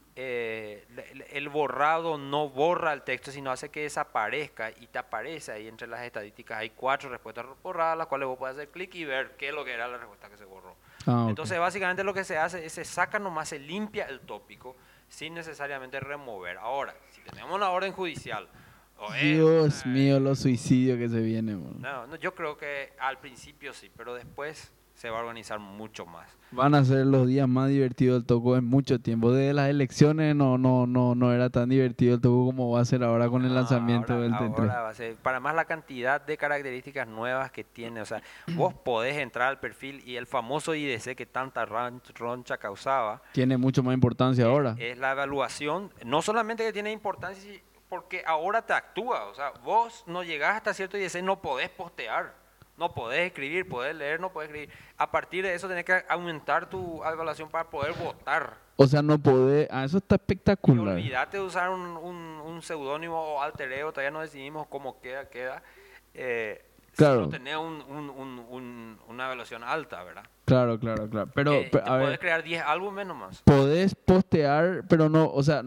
eh, le- le- el borrado no borra el texto, sino hace que desaparezca y te aparece ahí entre las estadísticas. Hay cuatro respuestas borradas, las cuales vos puedes hacer clic y ver qué es lo que era la respuesta que se borró. Ah, ok. Entonces, básicamente lo que se hace es se saca nomás, se limpia el tópico sin necesariamente remover. Ahora, si tenemos una orden judicial, o es Dios una- mío, los suicidios que se vienen, boludo. no, no, yo creo que al principio sí, pero después se va a organizar mucho más. Van a ser los días más divertidos del Toco en mucho tiempo. Desde las elecciones no, no, no, no era tan divertido el Toco como va a ser ahora con el No, lanzamiento ahora- del T tres. ahora va a ser- para más la cantidad de características nuevas que tiene. O sea, vos podés entrar al perfil y el famoso I D C que tanta ran- roncha causaba, Tiene mucho más importancia ahora. es la evaluación. No solamente que tiene importancia, si- porque ahora te actúa. O sea, vos no llegás hasta cierto I D C, no podés postear. No podés escribir, podés leer, no podés escribir. A partir de eso tenés que aumentar tu evaluación para poder votar. O sea, no podés... Ah, eso está Y espectacular. olvídate de usar un, un, un seudónimo o alter ego, todavía no decidimos cómo queda, queda. Eh, Claro. Si no tenés un, un, un, un- una evaluación alta, ¿verdad? Claro, claro, claro. Pero, Eh, pero, te a podés ver, crear diez álbumes nomás. podés postear, pero no, o sea...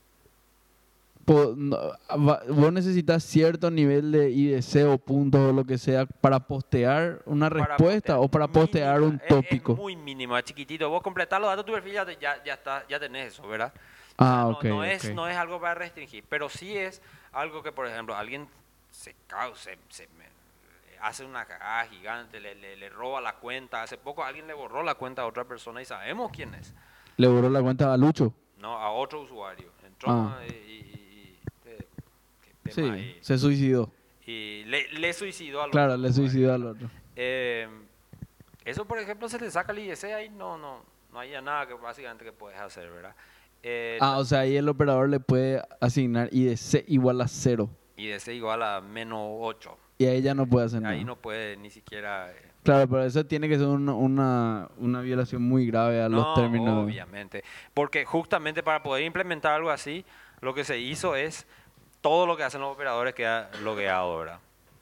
po- no, va- vos necesitas cierto nivel de I D C o puntos o lo que sea para postear una Para respuesta postear o para postear mínima, un es- tópico. Es, muy mínimo, es chiquitito. Vos completás los datos de tu perfil, ya, te- ya, ya, está, ya tenés eso, ¿verdad? Ah, no, ok, no es, ok. no es algo para restringir, pero sí es algo que, por ejemplo, alguien se, cau- se, se me- hace una cagada gigante, le, le, le roba la cuenta. Hace poco alguien le borró la cuenta a otra persona y sabemos quién es, Le borró la cuenta a Lucho. ¿no? A otro usuario. Entró Ah. y, y- y- eh, qué Sí, tema ahí. se suicidó. Y le, le suicidó al Claro, otro le usuario. suicidó al otro. Eh, eso, por ejemplo, se le saca el I D C, ahí no, no, no hay nada que básicamente que puedes hacer, ¿verdad? Eh, Ah, o sea, ahí el operador le puede asignar I D C igual a cero. I D C igual a menos ocho. Y ahí ya no puede hacer nada. Ahí no puede ni siquiera... eh, Claro, pero eso tiene que ser una, una, una violación muy grave a los no, términos. obviamente. Porque justamente para poder implementar algo así, lo que se hizo es todo lo que hacen los operadores queda logueado, ¿verdad?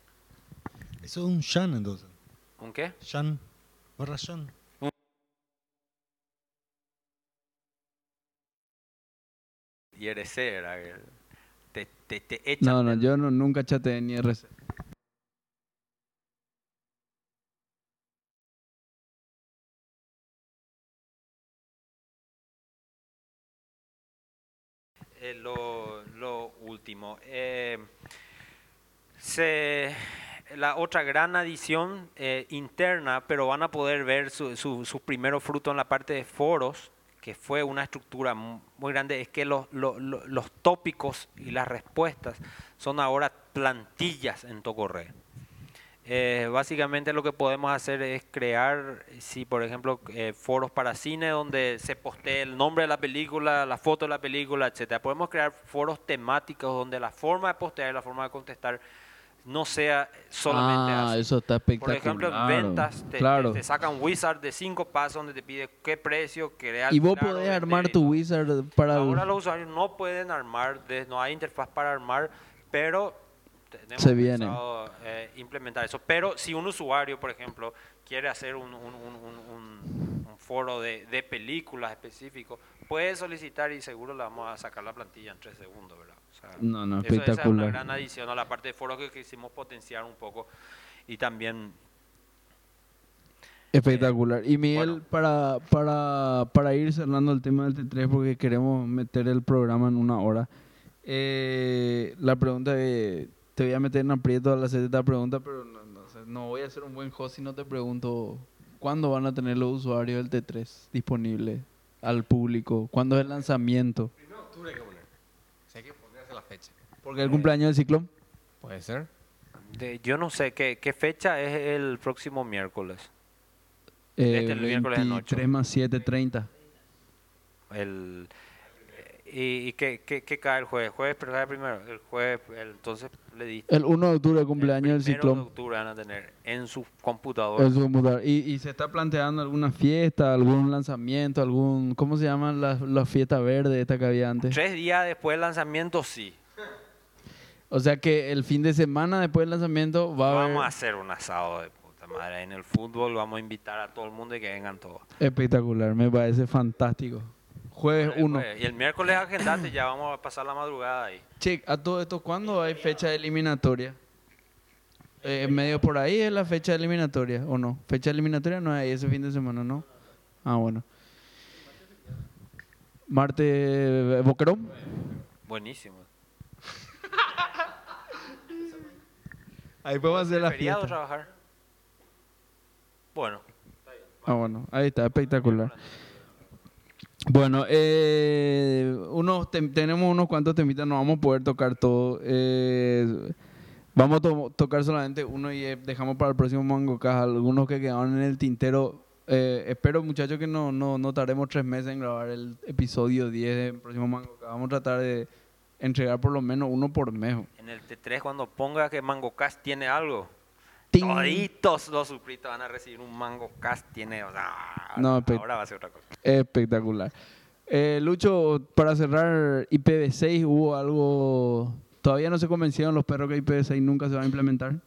Eso es un Shan entonces. ¿Un qué? Shan. Barra Shan. I R C, ¿verdad? Que Te, te, te echan No, no, del- yo no, nunca chateé ni R C. Eh, lo, lo último. Eh, se, la otra gran adición eh, interna, pero van a poder ver su- su- sus primeros frutos en la parte de foros, que fue una estructura mu- muy grande, es que los, lo- lo- los tópicos y las respuestas son ahora plantillas en Tocorre. Eh, básicamente lo que podemos hacer es crear, si por ejemplo, eh, foros para cine donde se postee el nombre de la película, la foto de la película, etcétera. Podemos crear foros temáticos donde la forma de postear y la forma de contestar no sea solamente Ah, así. eso está Por espectacular. ejemplo, en ventas te, claro. te, te sacan wizard de cinco pasos donde te pide qué precio, qué Y vos alquilar o podés vender armar y tu todo. wizard para... Ahora los usuarios no pueden armar, de- no hay interfaz para armar, pero tenemos Se viene. pensado eh, implementar eso. Pero si un usuario, por ejemplo, quiere hacer un, un- un- un- un- un foro de, de películas específico, puede solicitar y seguro le vamos a sacar la plantilla en tres segundos, ¿verdad? O sea, No, no, eso- esa es una espectacular. gran adición a la parte de foros que quisimos potenciar un poco y también... Espectacular. Y Miguel, bueno. para, para, para ir cerrando el tema del T tres, porque queremos meter el programa en una hora, eh, la pregunta que te voy a meter en aprieto al hacerte esta pregunta, pero no, no, o sea, no voy a ser un buen host si no te pregunto cuándo van a tener los usuarios del T tres disponibles al público, cuándo es el lanzamiento, Primero de octubre hay que poner. Si hay que ponerse la fecha. porque el cumpleaños del ciclón. Puede ser. de- yo no sé, ¿qué, qué fecha es el próximo miércoles? Eh, Este es el miércoles en ocho. veintitrés más siete, treinta. El, ¿Y, y qué, qué, qué cae el jueves? ¿Jueves pero cae primero? El jueves, el- entonces le diste. El uno de octubre, el cumpleaños del el primero de ciclón. octubre van a tener en su computador. En su computador. ¿Y, y se está planteando alguna fiesta, algún lanzamiento, algún... ¿Cómo se llaman las la fiestas verdes esta que había antes? Tres días después del lanzamiento, sí. O sea que el fin de semana después del lanzamiento va a Vamos a haber... hacer un asado de puta madre. En el fútbol vamos a invitar a todo el mundo y que vengan todos. Espectacular, me parece fantástico. Jueves El uno. jueves. Y el miércoles agendate, ya vamos a pasar la madrugada ahí. Che, a todo esto, ¿cuándo hay fecha eliminatoria? Eh, medio por ahí es la fecha eliminatoria, ¿o no? Fecha eliminatoria no hay ese fin de semana, ¿no? Ah, bueno. Marte Boquerón. Buenísimo. Ahí podemos hacer la Feriado fiesta. trabajar. Bueno. Ah, bueno, ahí está, espectacular. Bueno, eh, unos tem- tenemos unos cuantos temitas, no vamos a poder tocar todo. Eh, vamos a to- tocar solamente uno y eh, dejamos para el próximo Mango Caja algunos que quedaron en el tintero. Eh, espero, muchachos, que no, no, no tardemos tres meses en grabar el episodio diez del próximo Mango Caja. Vamos a tratar de entregar por lo menos uno por mes. En el T tres cuando ponga que MangoCast tiene algo, ¡Ting! toditos los suscritos van a recibir un MangoCast tiene, o sea, No, pe- ahora va a ser otra cosa. Espectacular. Eh, Lucho, para cerrar, I P v seis, ¿hubo algo? ¿Todavía no se convencieron los perros que I P v seis nunca se va a implementar?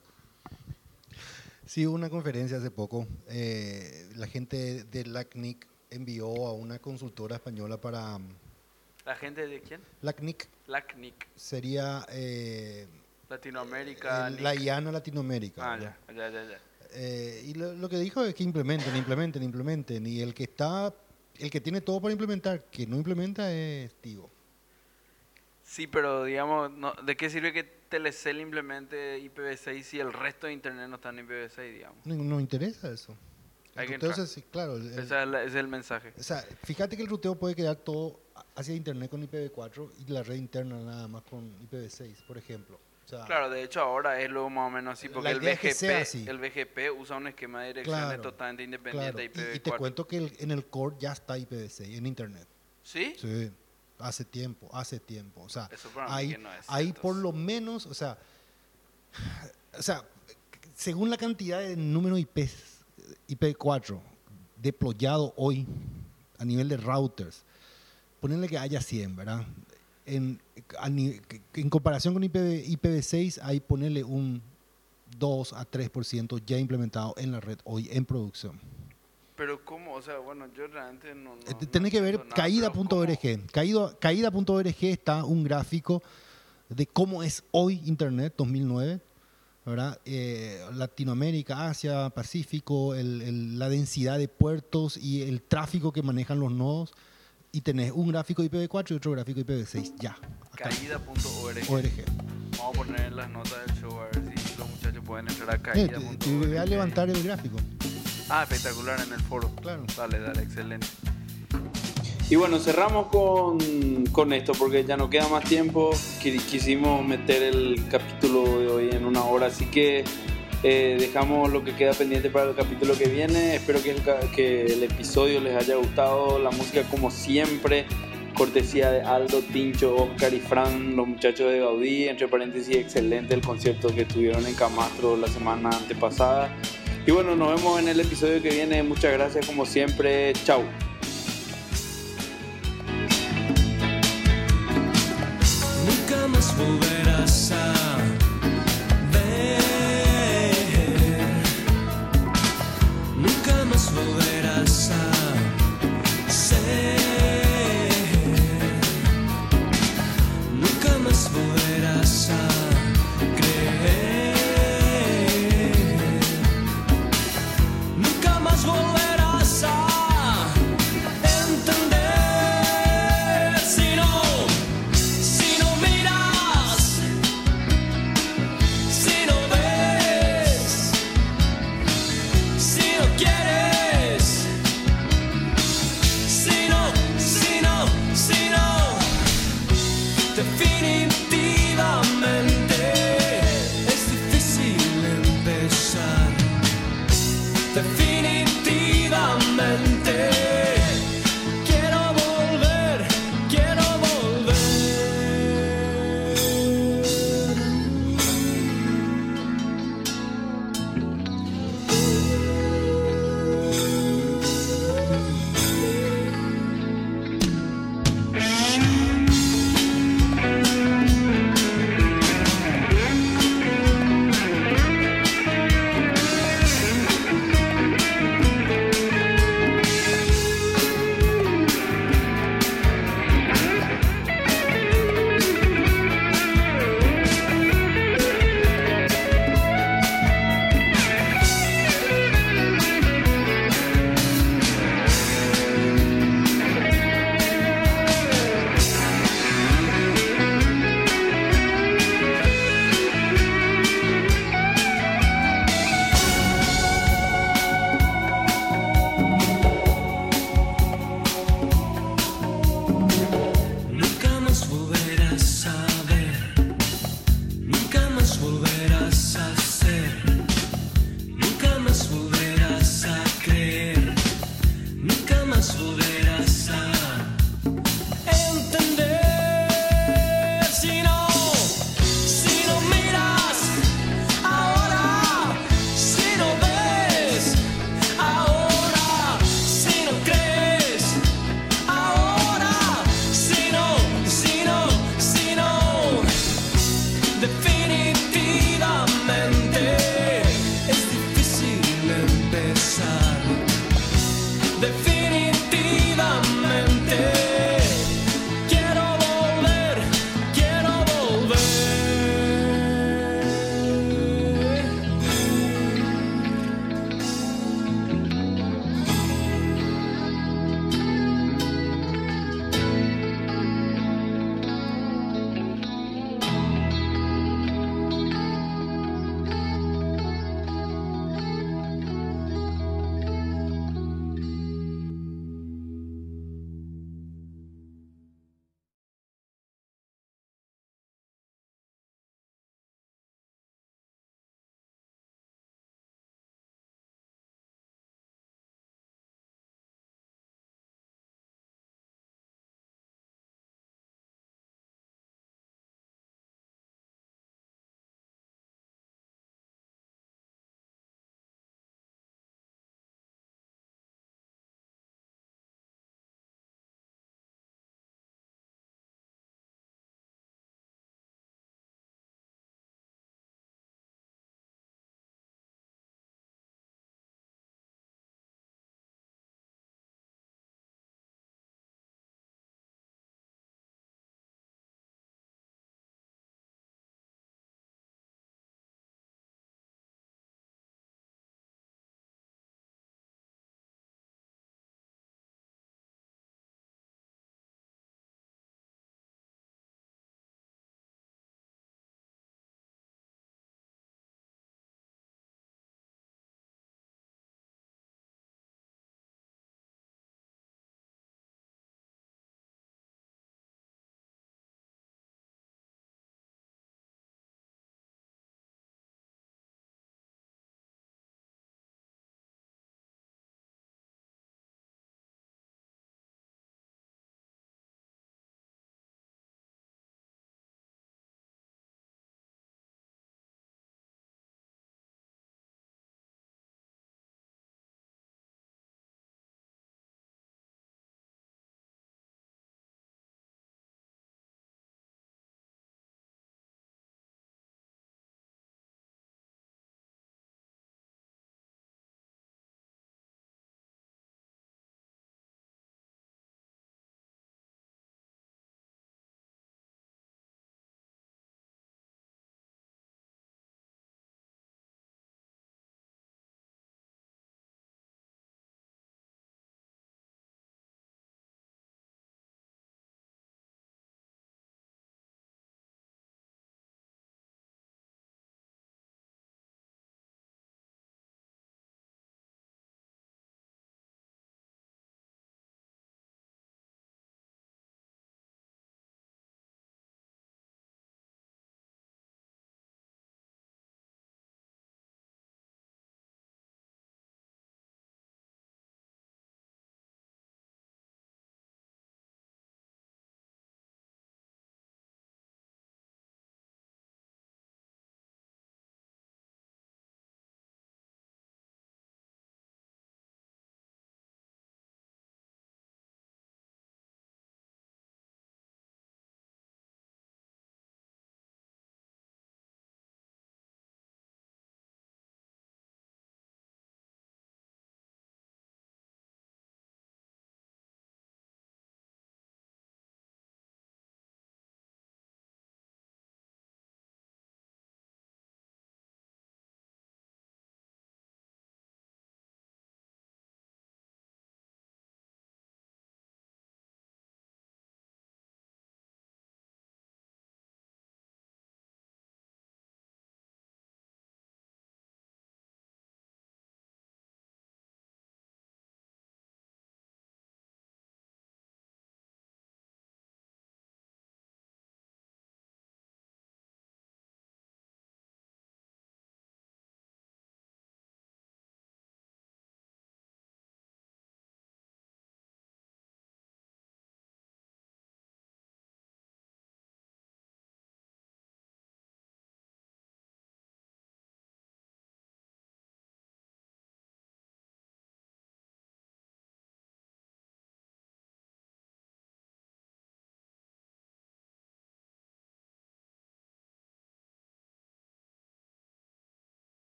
Sí, hubo una conferencia hace poco. Eh, la gente de LACNIC envió a una consultora española para... ¿La gente de quién? LACNIC LACNIC. sería eh, Latinoamérica. el- Nick. la I A N A Latinoamérica. Ah, ¿verdad? ya, ya, ya, ya. Eh, y lo, lo que dijo es que implementen, implementen, implementen. Y el que está, el que tiene todo para implementar, que no implementa es Tigo. Sí, pero digamos, no, ¿de qué sirve que Telecel implemente I P v seis si el resto de internet no está en I P v seis, digamos? No, no interesa eso. Hay que Entonces, entrar. sí, claro. el- el- Ese es, la- ese es el mensaje. o sea, fíjate que el ruteo puede quedar todo hacia internet con I P v cuatro y la red interna nada más con I P v seis, por ejemplo. O sea, Claro, de hecho ahora es luego más o menos así, porque La el idea es que sea BGP, así. el B G P usa un esquema de direcciones Claro, totalmente independiente claro. de Y, I P v cuatro. y te cuento que el- en el core ya está I P v seis en internet. ¿Sí? Sí, hace tiempo, hace tiempo. O sea, Eso para mí hay, que no es hay cierto. por lo menos, o sea, o sea, según la cantidad de número I P, I P v cuatro deployado hoy a nivel de routers, ponerle que haya cien, ¿verdad? En, a ni- en comparación con I P v, I P v seis, hay ponerle un dos a tres por ciento ya implementado en la red hoy en producción. Pero ¿cómo? O sea, bueno, yo realmente no... no Eh, no Tenés que ver entiendo nada, pero caída.org. ¿cómo? Caído- Caída.org está un gráfico de cómo es hoy Internet dos mil nueve, ¿verdad? Eh, Latinoamérica, Asia, Pacífico, el- el- la densidad de puertos y el tráfico que manejan los nodos. Y tenés un gráfico I P v cuatro y otro gráfico I P v seis. Ya. Acá. Caída.org. O R G. Vamos a poner en las notas del show a ver si los muchachos pueden entrar a Eh, te, caída.org. te voy a levantar el gráfico. Ah, espectacular en el foro. Claro. Dale, dale, excelente. Y bueno, cerramos con, con esto porque ya no queda más tiempo. Qui- Quisimos meter el capítulo de hoy en una hora, así que eh, dejamos lo que queda pendiente para el capítulo que viene. Espero que el, ca- que el episodio les haya gustado. La música, como siempre, cortesía de Aldo, Tincho, Oscar y Fran, los muchachos de Gaudí. Entre paréntesis, excelente el concierto que tuvieron en Camastro la semana antepasada. Y bueno, nos vemos en el episodio que viene. Muchas gracias como siempre. Chau. Nunca más volverás a ver, nunca más volverás a ser, nunca más volverás a creer, nunca más volverás a entender si no. Si no miras, si no ves, si no quieres, si no, si no, si no, definitivamente es difícil empezar. Definitivamente